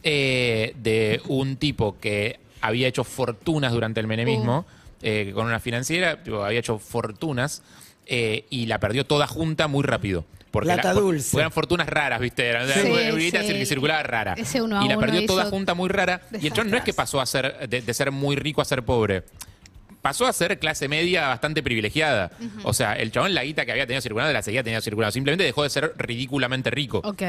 D: eh, de un tipo que había hecho fortunas durante el menemismo, eh, con una financiera, tipo, había hecho fortunas eh, y la perdió toda junta muy rápido. Porque
B: Plata
D: la- por-
B: dulce.
D: porque eran fortunas raras, ¿viste? Eran
C: Sí,
D: una guita
C: sí.
D: que circulaba rara.
C: Ese uno a
D: y la
C: uno
D: perdió toda
C: hizo
D: junta muy rara. Y el chabón no es que pasó a ser de, de ser muy rico a ser pobre. Pasó a ser clase media bastante privilegiada. O sea, el chabón la guita que había tenido circulando la seguía teniendo circulando. Simplemente dejó de ser ridículamente rico.
C: Ok.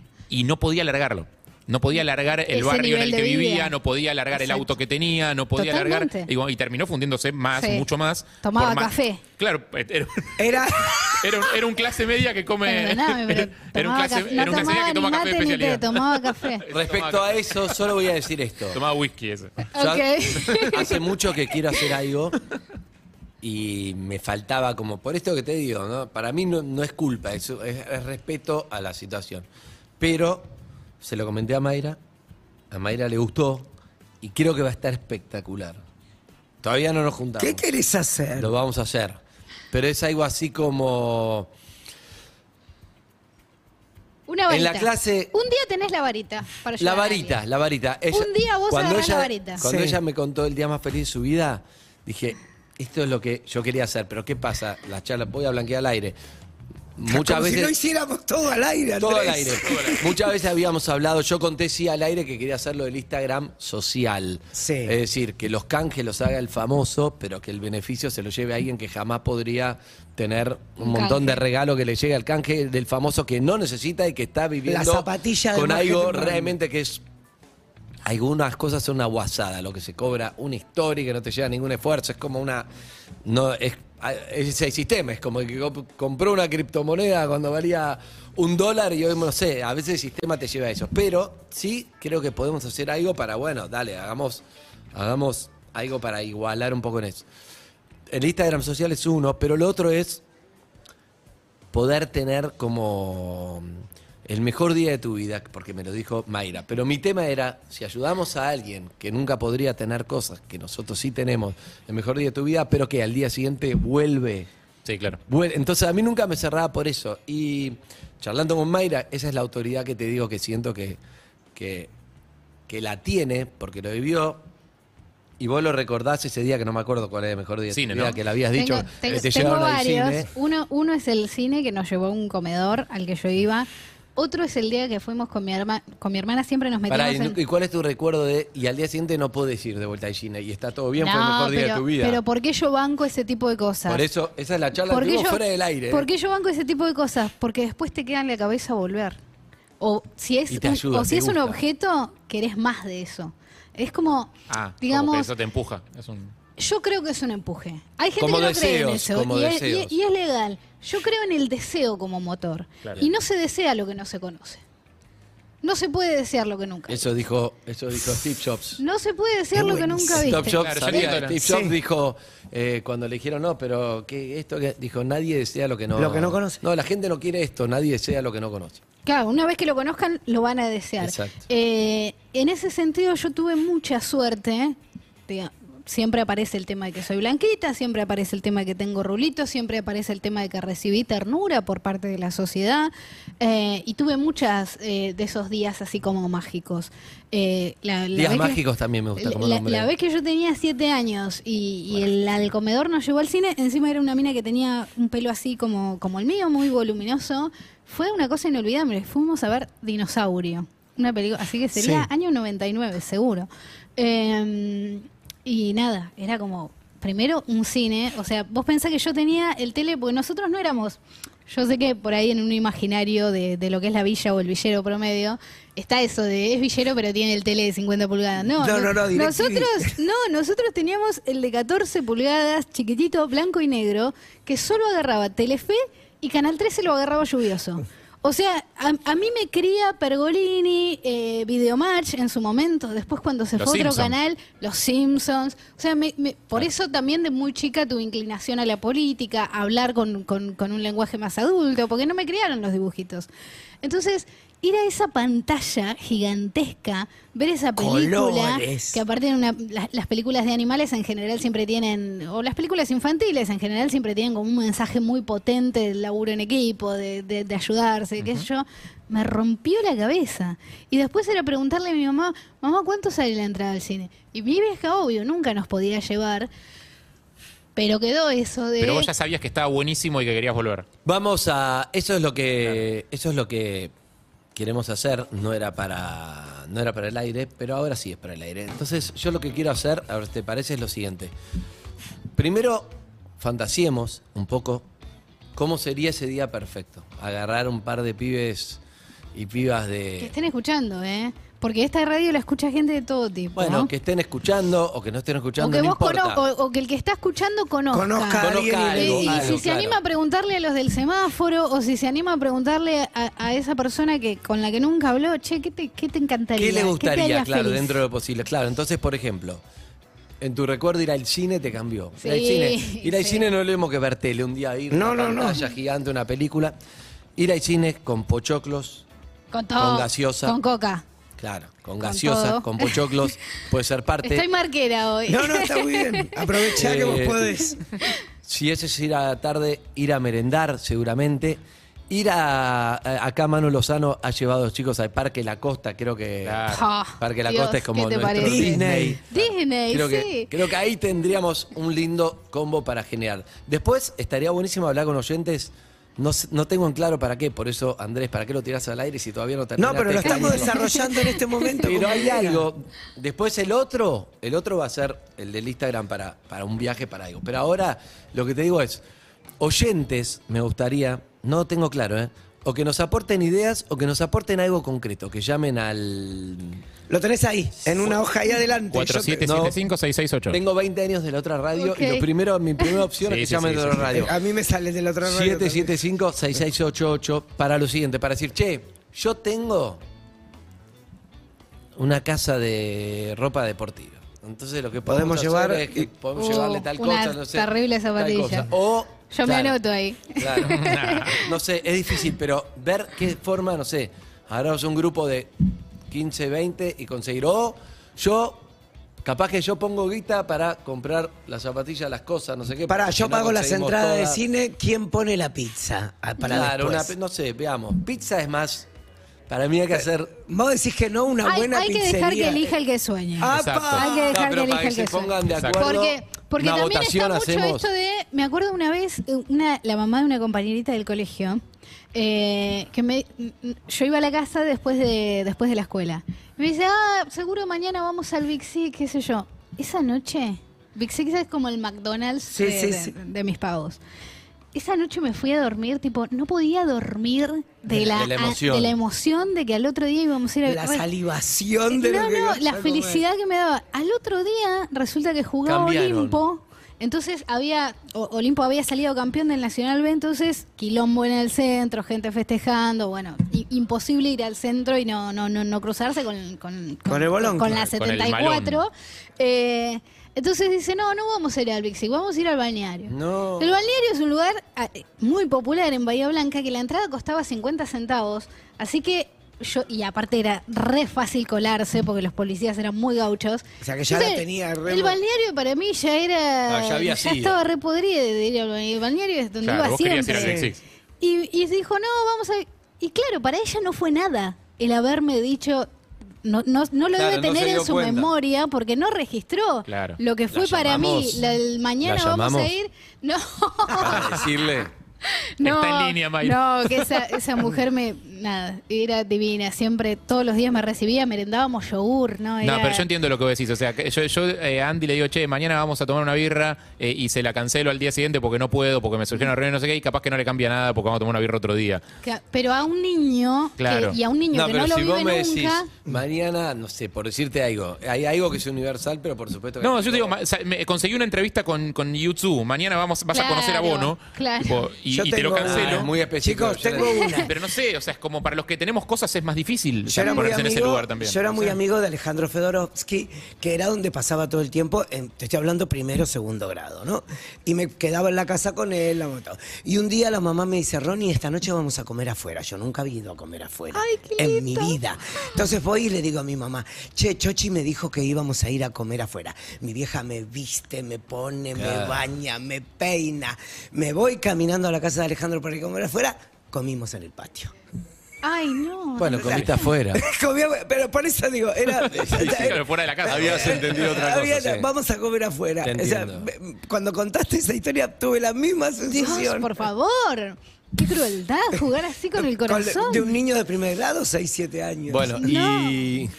D: Y no podía alargarlo. No podía alargar el
C: Ese
D: barrio en
C: nivel
D: el
C: de
D: que vivía,
C: vida.
D: no podía alargar el
C: Exacto.
D: auto que tenía, no podía
C: Totalmente.
D: alargar. Y, bueno, y terminó fundiéndose más,
C: Sí.
D: mucho más.
C: Tomaba
D: por ma-
C: café.
D: Claro, era,
B: Era.
D: era un, era un clase media que come.
C: Perdóname, pero
D: era un
C: tomaba
D: clase,
C: café.
D: era
C: No
D: un clase media que
C: tomaba
D: toma
C: ni
D: café de
C: mate ni té,
D: especialidad.
C: tomaba café.
E: Respecto a eso, solo voy a decir esto.
D: Tomaba whisky ese.
E: Yo
C: Ok.
E: hace mucho que quiero hacer algo y me faltaba como, por esto que te digo, ¿no? Para mí no, no es culpa, es, es- es respeto a la situación. Pero se lo comenté a Mayra, a Mayra le gustó y creo que va a estar espectacular. Todavía no nos juntamos.
B: ¿Qué querés hacer?
E: Lo vamos a hacer. Pero es algo así como...
C: Un Una varita.
E: En la clase...
C: Un día tenés la varita para
E: La
C: ayudar a
E: varita,
C: alguien.
E: la varita. Ella-
C: Un día vos
E: cuando
C: agarrás
E: ella,
C: la varita.
E: Cuando
B: Sí.
E: ella me contó el día más feliz de su vida, dije, esto es lo que yo quería hacer. Pero ¿qué pasa? La charla, voy a blanquear al aire. Muchas
B: Como
E: veces...
B: si lo hiciéramos todo al aire,
E: Todo al
B: Andrés.
E: aire. Muchas veces habíamos hablado, yo conté sí al aire que quería hacerlo del Instagram social.
B: Sí.
E: Es decir, que los canjes los haga el famoso, pero que el beneficio se lo lleve a alguien que jamás podría tener un,
C: Un
E: montón
C: canje.
E: de regalo que le llegue al canje del famoso que no necesita y que está viviendo
B: La zapatilla de
E: con
B: más que
E: algo
B: te manda.
E: realmente que es... Algunas cosas son una guasada, lo que se cobra una historia que no te lleva ningún esfuerzo, es como una... no es, es el sistema, es como el que comp- compró una criptomoneda cuando valía un dólar y hoy no sé, a veces el sistema te lleva a eso. Pero sí creo que podemos hacer algo para, bueno, dale, hagamos, hagamos algo para igualar un poco en eso. El Instagram social es uno, pero lo otro es poder tener como el mejor día de tu vida, porque me lo dijo Mayra. Pero mi tema era, si ayudamos a alguien que nunca podría tener cosas, que nosotros sí tenemos, el mejor día de tu vida, pero que al día siguiente vuelve.
D: Sí, claro.
E: vuel- Entonces a mí nunca me cerraba por eso. Y charlando con Mayra, esa es la autoridad que te digo que siento que, que, que la tiene, porque lo vivió. Y vos lo recordás ese día que no me acuerdo cuál era el mejor día
D: Cine,
E: de tu vida,
D: ¿no?
E: que le habías dicho
C: Tengo, tengo-
E: que te
C: tengo
E: llevaron al
C: varios.
E: cine.
C: Uno, uno es el cine que nos llevó a un comedor al que yo iba. Otro es el día que fuimos con mi, herma, con mi hermana, siempre nos metíamos
E: Pará, ¿y,
C: en...
E: ¿y cuál es tu recuerdo de, y al día siguiente no podés ir de vuelta al cine y está todo bien, fue el
C: No,
E: mejor día
C: pero,
E: de tu vida?
C: pero ¿por qué yo banco ese tipo de cosas?
E: Por eso, esa es la charla
C: ¿Por
E: que
C: qué
E: tuvimos
C: yo-
E: fuera del aire. ¿eh?
C: ¿Por qué yo banco ese tipo de cosas? Porque después te queda en la cabeza volver. O si es,
E: Y te
C: un,
E: ayuda,
C: o si
E: te
C: es un
E: gusta.
C: objeto, querés más de eso. Es como,
D: Ah,
C: digamos,
D: como que eso te empuja. Es un...
C: yo creo que es un empuje. Hay gente
E: Como
C: que no cree en
E: deseos,
C: eso
E: como
C: y es,
E: deseos.
C: y- y es legal. Yo creo en el deseo como motor.
D: Claro.
C: Y no se desea lo que no se conoce. No se puede desear lo que nunca.
E: Eso dijo, eso dijo Steve Jobs.
C: No se puede desear
B: Qué
C: lo que nunca
E: Steve
C: viste.
E: Jobs,
D: Claro, yo
E: sabía,
D: entiendo.
E: Steve
B: Sí.
E: Jobs dijo, eh, cuando le dijeron, no, pero ¿qué, esto que dijo, nadie desea lo que no...
B: Lo que no conoce.
E: No, la gente no quiere esto, nadie desea lo que no conoce.
C: Claro, una vez que lo conozcan, lo van a desear.
E: Exacto.
C: Eh, en ese sentido, yo tuve mucha suerte. Diga, siempre aparece el tema de que soy blanquita, siempre aparece el tema de que tengo rulitos, siempre aparece el tema de que recibí ternura por parte de la sociedad. Eh, y tuve muchas eh, de esos días así como mágicos. Eh, la- la
E: Días
C: vez que-
E: mágicos también me gusta como
C: la,
E: nombre.
C: la vez que yo tenía siete años y, y el, al comedor nos llevó al cine, encima era una mina que tenía un pelo así como, como el mío, muy voluminoso. Fue una cosa inolvidable. Fuimos a ver Dinosaurio, una película, así que sería
B: Sí.
C: año noventa y nueve, seguro. Eh, y nada, era como, primero un cine, o sea, vos pensás que yo tenía el tele, porque nosotros no éramos, yo sé que por ahí en un imaginario de, de lo que es la villa o el villero promedio, está eso de es villero pero tiene el tele de cincuenta pulgadas. No,
B: No, no, no, DirecTV.
C: nosotros, no, nosotros teníamos el de catorce pulgadas, chiquitito, blanco y negro, que solo agarraba Telefe y Canal trece lo agarraba lluvioso. O sea, a, a mí me cría Pergolini, eh, Videomatch en su momento, después cuando se
D: Los
C: fue a otro
D: Simpson.
C: canal, Los Simpsons. O sea, me- me- por eso también de muy chica tuve inclinación a la política, a hablar con, con- con un lenguaje más adulto, porque no me criaron los dibujitos. Entonces, ir a esa pantalla gigantesca, ver esa película,
B: Colores.
C: que aparte en una- las, las películas de animales en general siempre tienen, o las películas infantiles en general siempre tienen como un mensaje muy potente del laburo en equipo, de, de- de ayudarse, qué sé yo, me rompió la cabeza. Y después era preguntarle a mi mamá, mamá, ¿cuánto sale la entrada al cine? Y mi vieja, obvio, nunca nos podía llevar, pero quedó eso de...
D: Pero vos ya sabías que estaba buenísimo y que querías volver.
E: Vamos a, eso es lo que, eso es lo que queremos hacer, no era para, no era para el aire, pero ahora sí es para el aire. Entonces, yo lo que quiero hacer, a ver si te parece, es lo siguiente. Primero, fantasiemos un poco cómo sería ese día perfecto. Agarrar un par de pibes y pibas
C: Que
E: de...
C: estén escuchando, ¿eh? Porque esta radio la escucha gente de todo tipo.
E: Bueno,
C: ¿no?
E: que estén escuchando o que no estén
C: o
E: escuchando,
C: que
E: no
C: vos
E: importa.
C: cono- o, o que el que está escuchando conozca.
B: Conozca a alguien
E: Conozca
B: y le
E: algo,
C: Y, y
B: diga.
E: algo,
C: si se
E: claro.
C: anima a preguntarle a los del semáforo o si se anima a preguntarle a, a esa persona que con la que nunca habló, che, ¿qué te, qué te encantaría?
E: ¿Qué le
C: te
E: gustaría,
C: haría
E: claro,
C: feliz?
E: dentro de lo posible? Claro, entonces, por ejemplo, en tu recuerdo ir al cine te cambió. Ir al
C: Sí,
E: cine, ir al
C: sí.
E: cine no lo mismo que ver tele, un día ir
B: No,
E: una
B: no, no.
E: pantalla gigante, una película. Ir al cine con pochoclos,
C: Con todo.
E: con gaseosa.
C: Con coca.
E: claro, con,
C: Con
E: gaseosa,
C: todo.
E: con pochoclos, puede ser parte.
C: Estoy marquera hoy.
B: No, no, está muy bien. Aprovechá que vos
E: Eh,
B: podés.
E: Si ese es ir a la tarde, ir a merendar seguramente. Ir a, a- acá Manu Lozano ha llevado a los chicos al Parque La Costa, creo que
D: Claro.
C: Ah,
E: Parque La
C: Dios,
E: Costa es como
C: ¿qué te
E: nuestro
C: parece?
E: Disney.
C: Disney,
E: Creo
C: sí.
E: que, creo que ahí tendríamos un lindo combo para generar. Después estaría buenísimo hablar con oyentes. No, sé- no tengo en claro para qué, por eso, Andrés, ¿para qué lo tirás al aire si todavía no
B: No,
E: terminaste?
B: pero lo
E: de
B: estamos
E: escribirlo?
B: desarrollando en este momento.
E: Pero
B: como
E: hay
B: idea.
E: algo. Después el otro, el otro va a ser el del Instagram para, para un viaje, para algo. Pero ahora lo que te digo es, oyentes, me gustaría, no tengo claro, ¿eh? O que nos aporten ideas o que nos aporten algo concreto, que llamen al...
B: Lo tenés ahí, en una hoja ahí adelante.
D: cuatro
B: Yo
D: siete
B: te-
D: siete cinco seis seis ocho.
E: Tengo veinte años de la otra radio
C: Ok.
E: y lo primero, mi primera opción
D: Sí,
E: es que
D: sí,
E: llamen
D: sí,
E: de la
D: sí,
E: otra radio.
B: A mí me sale del otro radio.
E: siete siete cinco seis seis ocho ocho para lo siguiente, para decir, che, yo tengo una casa de ropa deportiva. Entonces lo que podemos,
B: Podemos llevar-
E: hacer es que podemos
C: Oh,
E: llevarle tal
C: una
E: cosa, no sé.
C: terrible
E: tal
C: zapatilla.
E: cosa. O,
C: Yo me
E: claro,
C: anoto ahí.
E: Claro. No sé, es difícil, pero ver qué forma, no sé, agarramos un grupo de quince, veinte y conseguir. O yo, capaz que yo pongo guita para comprar las zapatillas, las cosas, no sé qué.
B: Pará,
E: porque
B: yo
E: si no
B: pago las
E: conseguimos
B: entradas de
E: todas.
B: cine. ¿Quién pone la pizza? Ah, Para
E: Claro, una,
B: después.
E: no sé, veamos. Pizza es más. Para mí hay que hacer.
B: Vos decís que no, una
C: Hay,
B: buena
C: hay que
B: pizzería.
C: dejar que elija el que sueñe.
B: ¡Apa!
D: Exacto.
C: Hay que dejar
E: No, pero
C: que
E: para
C: elija
E: que
C: el
E: se
C: que sueñe.
E: pongan de
D: Exacto.
E: acuerdo.
C: Porque, porque
E: una
C: también
E: votación
C: está mucho
E: hacemos.
C: esto de. Me acuerdo una vez, una, la mamá de una compañerita del colegio, eh, que me, yo iba a la casa después de, después de la escuela. Y me dice, ah, seguro mañana vamos al Big C, qué sé yo. Esa noche, Big C es como el McDonald's
B: Sí,
C: de,
B: sí,
C: de-
B: sí.
C: de mis pagos. Esa noche me fui a dormir, tipo, no podía dormir de,
E: De
C: la,
E: la- de la emoción.
C: de la emoción de que al otro día íbamos a ir a
B: La
C: Re-
B: salivación de
C: no,
B: lo que
C: no,
B: ibas
C: la
B: a comer.
C: felicidad que me daba. Al otro día resulta que jugaba
E: Cambiaron.
C: Olimpo. Entonces había, o- Olimpo había salido campeón del Nacional B, entonces quilombo en el centro, gente festejando, bueno, i- imposible ir al centro y no, no, no, no cruzarse con, con,
B: Con el bolón,
C: con
B: claro,
C: la
D: con el
C: setenta y cuatro. Eh, entonces dice, no, no vamos a ir al Big Six, vamos a ir al balneario.
E: No.
C: El balneario es un lugar ah, eh, muy popular en Bahía Blanca, que la entrada costaba cincuenta centavos, así que yo, y aparte era re fácil colarse porque los policías eran muy gauchos.
B: O sea que ya la tenía re-
C: El balneario para mí ya era.
E: Ah, ya había sido.
C: estaba re podrida de ir al balneario. El balneario es donde
D: Claro,
C: iba
D: vos querías ir
C: siempre.
D: al Big Six.
C: Y, y dijo, no, vamos a. Y claro, para ella no fue nada el haberme dicho. No, no, no lo
E: Claro,
C: debe
E: no
C: tener
E: se
C: en
E: dio
C: su
E: cuenta.
C: memoria porque no registró
D: Claro.
C: lo que fue
E: ¿La
C: para mí.
E: llamamos?
C: La- el mañana
E: ¿La
C: vamos a
E: llamamos?
C: ir. No.
E: Para decirle.
C: No,
D: Está en línea, Mayra.
C: no, que esa, esa mujer me, nada, era divina. Siempre, todos los días me recibía, merendábamos yogur, ¿no?
D: No,
C: Era-
D: pero yo entiendo lo que vos decís. O sea, que yo, yo eh, a Andy le digo, che, mañana vamos a tomar una birra eh, y se la cancelo al día siguiente porque no puedo, porque me surgió una reunión, no sé qué, y capaz que no le cambia nada porque vamos a tomar una birra otro día.
C: Que- Pero a un niño, que-
D: Claro.
C: y a un niño
E: No,
C: que
E: pero
C: no lo
E: si
C: vive
E: vos me decís,
C: nunca,
E: mañana, no sé, por decirte algo, hay algo que es universal, pero por supuesto que.
D: No, yo te digo, ma- sa- me- conseguí una entrevista con, con YouTube. Mañana vamos, vas a
C: Claro,
D: conocer a Bono.
C: claro.
D: Tipo, y,
B: Yo
D: y te lo
B: tengo-
D: cancelo.
E: Ah, es muy específico.
B: Chicos,
E: Yo
B: tengo
E: le-
B: una.
D: Pero no sé, o sea, es como para los que tenemos cosas es más difícil
B: Yo era, muy
D: ponerse en ese
B: amigo,
D: lugar también.
B: yo era muy amigo de Alejandro Fedorovsky, que era donde pasaba todo el tiempo, en- te estoy hablando primero, segundo grado, ¿no? Y me quedaba en la casa con él. la moto. Y un día la mamá me dice, Ronnie, esta noche vamos a comer afuera. Yo nunca había ido a comer afuera
C: Ay, qué
B: en mi
C: lindo.
B: vida. Entonces voy y le digo a mi mamá, che, Chochi me dijo que íbamos a ir a comer afuera. Mi vieja me viste, me pone, me
E: Claro.
B: baña, me peina. Me voy caminando a la casa de Alejandro para ir a comer afuera. Comimos en el patio.
C: ay no.
E: Bueno, comiste afuera.
B: Comía- pero por eso digo, era.
D: claro, fuera de la casa.
E: Habías entendido otra cosa,
B: Había-
E: sí.
B: Vamos a comer afuera.
E: Te
B: O sea,
E: entiendo.
B: me- cuando contaste esa historia tuve la misma
C: Dios,
B: sensación.
C: por favor. Qué crueldad jugar así con el
B: Con-
C: corazón.
B: de un niño de primer grado, seis, siete años.
E: Bueno,
C: No.
E: y.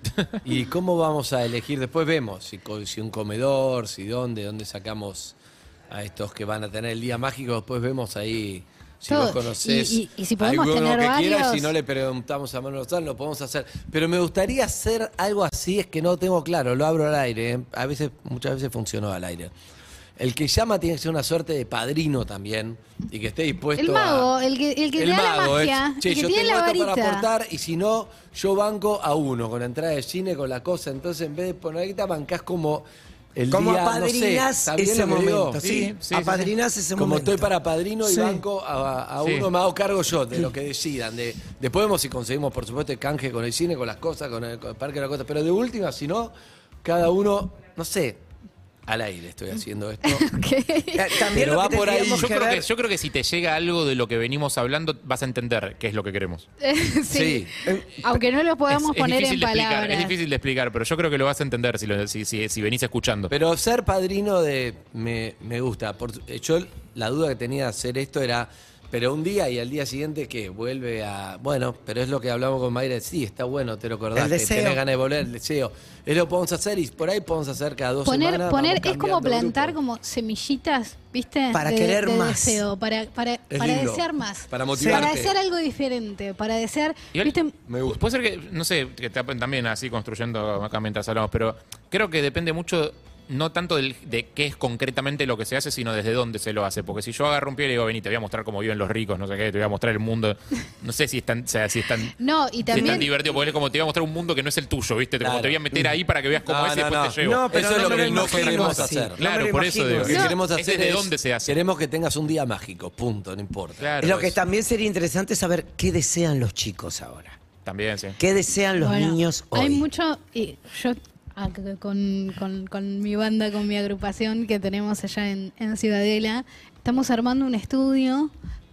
E: ¿Y cómo vamos a elegir? Después vemos si, co- si un comedor, si dónde, dónde sacamos a estos que van a tener el día mágico. Después vemos ahí si
C: Todo.
E: vos conocés.
C: Y- y- y si podemos
E: alguno
C: tener
E: que quiera, y
C: varios.
E: si no le preguntamos a Manuel Lozano, lo podemos hacer. Pero me gustaría hacer algo así, es que no tengo claro, lo abro al aire. ¿eh? A veces, muchas veces funcionó al aire. El que llama tiene que ser una suerte de padrino también y que esté dispuesto
C: El mago,
E: a.
C: el que, el que
E: El
C: te da la
E: mago,
C: magia,
E: es, che,
C: el que
E: yo
C: tiene
E: tengo
C: la
E: esto para
C: varita.
E: aportar y si no, yo banco a uno con la entrada de cine, con la cosa. Entonces, en vez de poner guita, bancás como el
B: Como
E: día,
B: apadrinás
E: no sé, ¿está bien
B: ese
E: lo que digo?
B: momento. Sí,
D: Sí, sí, sí,
B: apadrinás ese
E: Como
B: momento.
E: estoy para padrino y
B: Sí.
E: banco a, a
D: Sí.
E: uno, me hago cargo yo de lo que decidan. De, después vemos si conseguimos, por supuesto, el canje con el cine, con las cosas, con el, con el parque de la costa. Pero de última, si no, cada uno, no sé, al aire estoy haciendo esto.
B: Eh, También
E: Pero
B: lo
E: va
B: que
E: por ahí.
B: tendríamos
D: Yo
B: que
D: creo, que,
B: ver-
D: yo creo que si te llega algo de lo que venimos hablando, vas a entender qué es lo que queremos.
C: sí.
E: Sí.
C: Aunque no lo podamos
D: es, es
C: poner en
D: difícil de explicar,
C: palabras.
D: es difícil de explicar, pero yo creo que lo vas a entender si, lo- si, si, si venís escuchando.
E: Pero ser padrino de me, me gusta. Por, yo la duda que tenía de hacer esto era, pero un día y al día siguiente que vuelve a. Bueno, pero es lo que hablamos con Mayra. Sí, está bueno, te lo acordaste.
B: El deseo.
E: Tenés ganas de volver, el deseo. Es lo que podemos hacer y por ahí podemos hacer cada dos
C: Poner,
E: semanas.
C: poner
E: vamos
C: es como
E: cambiando
C: plantar
E: grupo.
C: como semillitas, ¿viste?
B: Para
C: De-
B: querer
C: de
B: más.
C: deseo, para para,
E: Es
C: para
E: lindo.
C: desear más.
E: Para motivarte.
C: Para desear algo diferente, para desear,
D: Igual,
C: ¿viste?
E: Me gusta.
D: Puede ser que, no sé, que te- también así construyendo acá mientras hablamos, pero creo que depende mucho, no tanto del- de qué es concretamente lo que se hace, sino desde dónde se lo hace. Porque si yo agarro un pie y le digo, vení, te voy a mostrar cómo viven los ricos, no sé qué, te voy a mostrar el mundo, no sé si es tan, o sea, si es tan,
C: No, y
D: si es tan
C: también
D: divertido, porque es como te voy a mostrar un mundo que no es el tuyo, ¿viste? Como
E: Claro.
D: te voy a meter ahí para que veas cómo
E: No,
D: es y
E: no,
D: después
E: no.
D: te llevo.
B: No, pero
E: Eso es
B: no
E: lo
B: me
E: que
B: lo
E: no
B: imagino
E: queremos
B: así.
E: hacer.
B: No me
D: Claro,
B: lo
D: por eso
B: imagino
D: digo.
E: Lo que
C: No.
E: queremos
D: Es
E: hacer
D: desde
E: es,
D: dónde se hace.
E: Queremos que tengas un día mágico, punto, no importa.
D: Claro,
B: Lo que
D: es-
B: también sería interesante saber qué desean los chicos ahora.
D: También, sí.
B: ¿Qué desean los
C: Bueno,
B: niños hoy?
C: hay mucho, y yo ah, c- con, con- con mi banda, con mi agrupación que tenemos allá en, en Ciudadela, estamos armando un estudio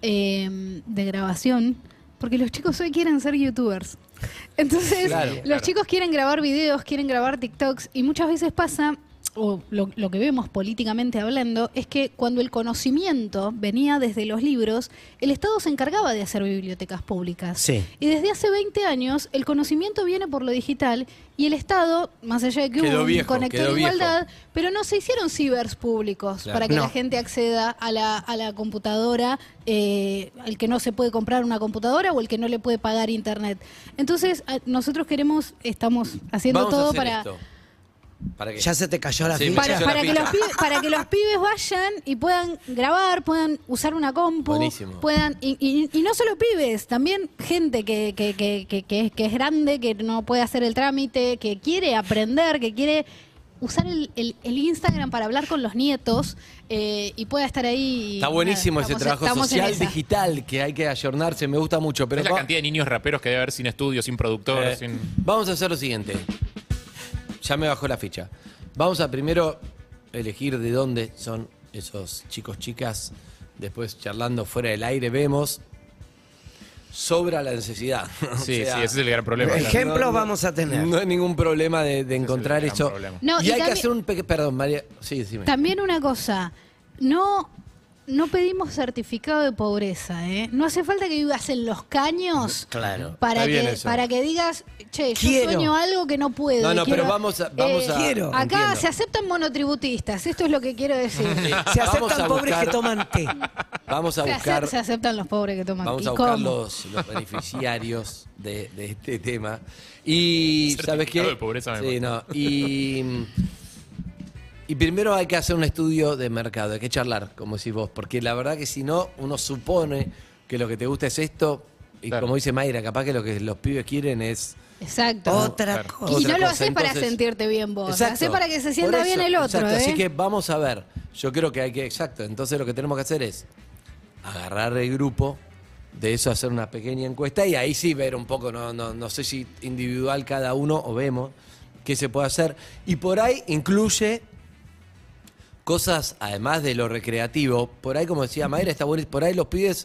C: eh, de grabación, porque los chicos hoy quieren ser youtubers. Entonces,
E: Claro.
C: los
D: Claro.
C: chicos quieren grabar videos, quieren grabar TikToks, y muchas veces pasa, o lo, lo que vemos políticamente hablando, es que cuando el conocimiento venía desde los libros, el Estado se encargaba de hacer bibliotecas públicas.
B: Sí.
C: Y desde hace veinte años el conocimiento viene por lo digital y el Estado, más allá de que
E: Quedó
C: hubo un
E: viejo,
C: conector
E: quedó
C: de
E: viejo.
C: igualdad, pero no se hicieron cibers públicos
E: Claro.
C: para que
B: No.
C: la gente acceda a la, a la computadora, eh, el que no se puede comprar una computadora o el que no le puede pagar internet. Entonces, a- nosotros queremos, estamos haciendo
E: Vamos a
C: todo
E: hacer
C: para...
E: esto. ¿Para qué?
B: Ya se te cayó la
E: Sí,
B: ficha.
C: Para,
E: Yo la
C: para que
E: ficha.
C: los pibes, para que los pibes vayan y puedan grabar, puedan usar una compu,
E: Buenísimo.
C: puedan y, y- y no solo pibes, también gente que, que, que, que, que es, que es grande, que no puede hacer el trámite, que quiere aprender, que quiere usar el, el- el Instagram para hablar con los nietos eh, y pueda estar ahí. y
E: Está buenísimo
C: nada,
E: ese
C: estamos-
E: trabajo
C: estamos en
E: social
C: esa.
E: digital que hay que ayornarse, me gusta mucho. Pero
D: es la
E: va-
D: cantidad de niños raperos que debe haber sin estudio, sin productor,
E: Eh,
D: sin...
E: Vamos a hacer lo siguiente. Ya me bajó la ficha. Vamos a primero elegir de dónde son esos chicos, chicas. Después, charlando fuera del aire, vemos. Sobra la necesidad. O
D: Sí,
E: sea,
D: sí, ese es el gran problema.
B: Ejemplo-
D: claro.
B: Ejemplos vamos a tener.
E: No hay ningún problema de, de encontrar
D: el gran
E: eso.
D: problema.
C: No,
E: y,
C: y
E: hay que
C: también-
E: hacer un pequeño. Perdón, María. Sí, decime.
C: También una cosa, no, no pedimos certificado de pobreza, ¿eh? No hace falta que vivas en los caños
B: Claro.
C: para
E: Está bien
C: que,
E: eso.
C: para que digas, che, yo
B: Quiero.
C: sueño algo que no puedo.
E: No,
C: y
E: no,
C: quiero-
E: pero vamos a- vamos a-
B: Quiero.
C: Acá
E: entiendo.
C: se aceptan monotributistas, esto es lo que quiero decir.
B: Se
E: Vamos
B: aceptan
E: a
B: pobres
E: buscar-
B: que toman té.
E: Vamos a
C: Se, ace-
E: buscar.
C: se aceptan los pobres que toman
E: Vamos
C: ¿Y
E: a buscar
C: cómo?
E: los, los beneficiarios de, de este tema. Y, ¿sabes qué?
D: Certificado de pobreza me
E: Sí,
D: mata.
E: no. Y, y primero hay que hacer un estudio de mercado, hay que charlar, como decís vos, porque la verdad que si no, uno supone que lo que te gusta es esto, y
D: Claro.
E: como dice Mayra, capaz que lo que los pibes quieren es...
C: Exacto.
B: Otra
D: Claro.
B: cosa.
C: y
E: otra
C: no lo
E: cosa,
C: haces para
E: entonces-
C: sentirte bien vos, lo
E: Exacto.
C: haces para que se sienta
E: Por
C: bien
E: eso,
C: el otro.
E: exacto.
C: ¿eh?
E: Así que vamos a ver. Yo creo que hay que, exacto. Entonces lo que tenemos que hacer es agarrar el grupo, de eso hacer una pequeña encuesta y ahí sí ver un poco, no, no, no sé si individual cada uno o vemos qué se puede hacer. Y por ahí incluye cosas, además de lo recreativo, por ahí como decía Mayra, está bueno, por ahí los pibes,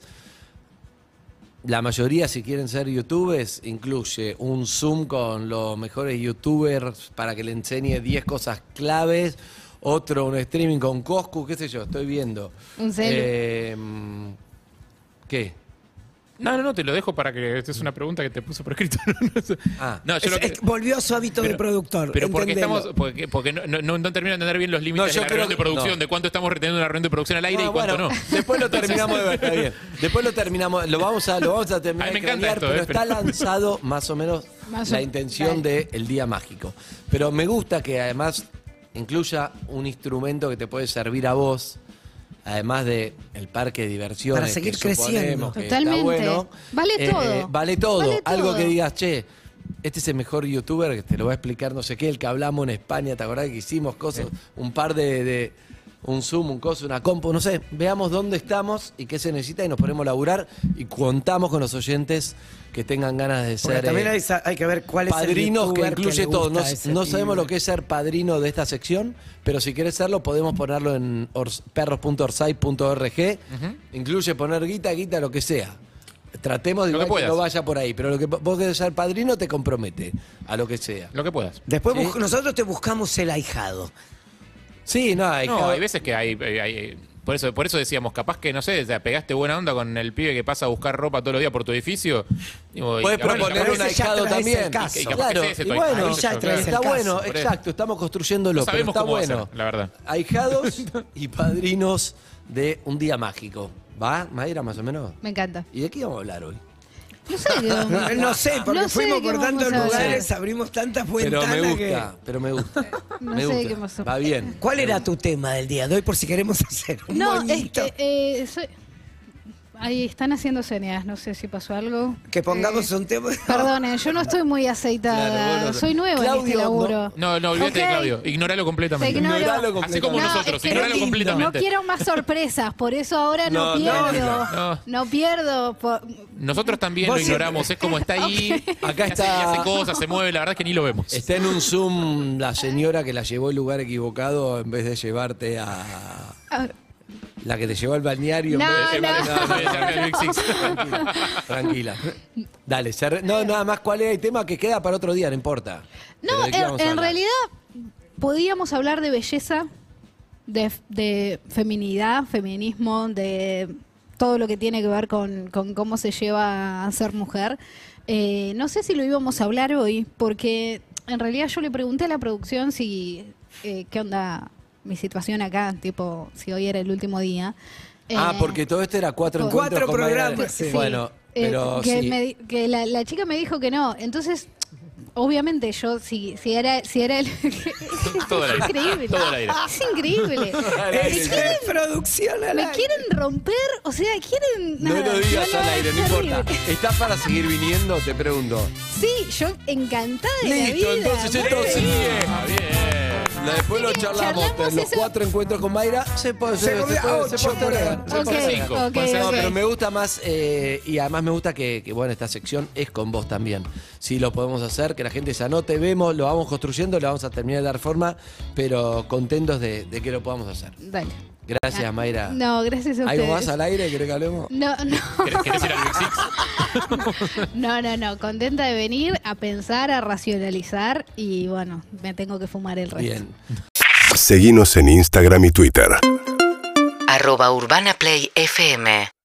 E: la mayoría si quieren ser youtubers, incluye un Zoom con los mejores youtubers para que le enseñe diez cosas claves, otro un streaming con Coscu, qué sé yo, estoy viendo.
C: Un celu.
E: Eh, ¿Qué?
D: No, no, no, te lo dejo para que... Esta es una pregunta que te puso por escrito.
E: Ah.
D: no, yo
B: Es-
D: lo que...
B: es- volvió a su hábito de productor.
D: Pero porque
B: entendelo.
D: estamos, porque, porque no, no, no termino de entender bien los límites
E: No, yo
D: de la
E: creo
D: reunión de
E: que-
D: producción,
E: no.
D: de cuánto estamos reteniendo una reunión de producción al aire
E: No,
D: y cuánto
E: bueno,
D: no.
E: Después lo terminamos de ver, está bien. Después lo terminamos, lo vamos a, lo vamos a terminar
D: Ay, me
E: de
D: encanta
E: cranear,
D: esto,
E: pero
D: eh,
E: está
D: pero-
E: lanzado más o menos
C: Más
E: la
C: o-
E: intención
C: Dale.
E: del Día Mágico. Pero me gusta que además incluya un instrumento que te puede servir a vos, además de el parque de diversiones.
B: Para seguir
E: que suponemos
B: creciendo.
E: que
C: Totalmente.
E: Está bueno.
C: Vale
E: Eh,
C: todo.
E: eh, vale todo.
C: Vale
E: Algo
C: todo.
E: que digas, che, este es el mejor youtuber que te lo va a explicar no sé qué, el que hablamos en España, ¿te acordás que hicimos cosas? Un par de, de, un Zoom, un coso, una compu, no sé. Veamos dónde estamos y qué se necesita y nos ponemos a laburar y contamos con los oyentes que tengan ganas de
B: Porque
E: ser
B: también
E: eh,
B: hay, sa- hay que ver cuál es el
E: padrinos, que
B: youtuber
E: incluye
B: le
E: todo. No,
B: gusta a ese
E: no sabemos
B: pibe.
E: lo que es ser padrino de esta sección, pero si querés serlo, podemos ponerlo en ors- perros punto orsay punto org. Incluye poner guita, guita, lo que sea. Tratemos de
D: Lo que
E: igual que,
D: puedas.
E: no vaya por ahí, pero lo que vos querés ser padrino te compromete a lo que sea.
D: Lo que puedas.
B: Después
E: Sí.
B: bus- nosotros te buscamos el ahijado.
E: Sí, no, hay,
D: No, hay veces que hay, hay- hay- por eso, por eso decíamos, capaz que no sé, o sea, pegaste buena onda con el pibe que pasa a buscar ropa todos los días por tu edificio. Digo, y
E: puedes
D: capaz-
E: proponer
B: capaz
E: un
B: ese ya
E: ahijado
B: traes el
E: también.
B: caso.
D: Y capaz que
E: Claro,
D: sea ese
E: y
D: tu
E: bueno,
D: ahijado,
B: ahí ya
D: eso,
B: traes
D: claro.
B: el
E: está
B: caso.
E: bueno,
D: Por eso.
E: exacto, estamos construyéndolo,
D: No
E: pero
D: sabemos
E: está
D: cómo
E: bueno.
D: hacer, la verdad.
E: Ahijados y padrinos de un día mágico. ¿Va, Mayra, más o menos?
C: Me encanta.
E: ¿Y de qué vamos a hablar hoy?
C: No sé qué vamos a-
B: No sé, porque
C: No sé
B: fuimos
C: de qué
B: por
C: vamos
B: tantos
C: a hablar.
B: lugares, abrimos tantas
E: Pero
B: ventanas
E: me
B: que...
E: gusta, pero me gusta.
C: No
E: me
C: sé
E: gusta.
C: qué pasó.
E: Va bien.
B: ¿Cuál era tu tema del día de hoy por si queremos hacer un
C: No, es
B: moñito?
C: que eh, soy... Ahí están haciendo señas, no sé si pasó algo.
B: Que pongamos
C: Eh,
B: un tema...
C: Perdonen, yo no estoy muy aceitada.
E: Claro, bueno,
C: Soy nueva en
E: Claudio,
C: este laburo.
D: No, no, olvídate de
C: Ok.
D: Claudio. Ignóralo completamente.
C: Te ignoro.
E: Ignoralo
D: Así
E: completamente.
D: como
C: No,
D: nosotros,
C: es que
D: ignóralo
B: lindo.
C: No
D: completamente.
C: quiero más sorpresas, por eso ahora no,
E: No, no,
C: pierdo.
D: no.
C: No, pierdo. por-
D: Nosotros también
B: Vos
D: lo ignoramos, es como está ahí,
E: Acá
D: y hace-
E: está-
D: y hace cosas, se mueve, la verdad es que ni lo vemos.
E: Está en un Zoom la señora que la llevó al lugar equivocado en vez de llevarte a...
C: Ah,
E: La que te llevó al balneario. en
C: No,
E: vez de-
C: no.
D: No, no, ya, el Big Six.
E: Tranquila, tranquila. Dale, cerré- no, nada más cuál es el tema que queda para otro día, no importa.
C: No,
E: Pero ¿de qué
C: en,
E: vamos a
C: en
E: hablar?
C: realidad podíamos hablar de belleza, de, de feminidad, feminismo, de todo lo que tiene que ver con, con cómo se lleva a ser mujer. Eh, no sé si lo íbamos a hablar hoy, porque en realidad yo le pregunté a la producción si eh, qué onda mi situación acá, tipo si hoy era el último día.
E: Ah,
C: Eh,
E: porque todo esto era cuatro
C: Cuatro
E: encuentros con Mayra.
B: programas, sí.
E: Bueno,
C: eh,
E: pero
C: que,
E: sí.
C: me di- que la, la chica me dijo que no. Entonces, obviamente yo, si, si era si era el...
D: Todo al
C: es
D: aire,
C: increíble.
D: todo al aire.
C: Es increíble.
B: Es de producción al
C: Me
B: aire.
C: quieren romper, o sea, quieren...
E: No
C: nada,
E: lo digas
C: no,
E: al
C: no,
E: aire,
C: es
E: no importa.
C: terrible.
E: ¿Estás para seguir viniendo? Te pregunto.
C: Sí, yo encantada de la
E: Listo,
C: vida.
E: entonces
C: muy
E: esto
C: feliz.
E: sigue.
D: Ah, bien.
E: La- Después lo
C: Así que
E: charlamos.
C: charlamos
E: Los
C: eso.
E: cuatro encuentros con Mayra se puede
B: Se
E: se, se
B: podía-
E: puede- se
B: ocho,
E: postergan,
B: por
E: se
C: Ok,
E: postergan.
D: cinco,
C: ok,
D: puede ser
E: No,
C: ok.
E: pero me gusta más eh, y además me gusta que, que, bueno, esta sección es con vos también. Sí, lo podemos hacer, que la gente se anote, vemos, lo vamos construyendo, lo vamos a terminar de dar forma, pero contentos de, de que lo podamos hacer.
C: Dale.
E: Gracias, Mayra.
C: No, gracias a ustedes.
E: ¿Algo más al aire? ¿Querés que hablemos?
C: No, no.
D: ¿Querés, querés ir al Big Six?
C: No, no, no. Contenta de venir a pensar, a racionalizar y bueno, me tengo que fumar el resto.
E: Bien.
A: Seguinos en Instagram y Twitter.
F: arroba Urbana Play F M.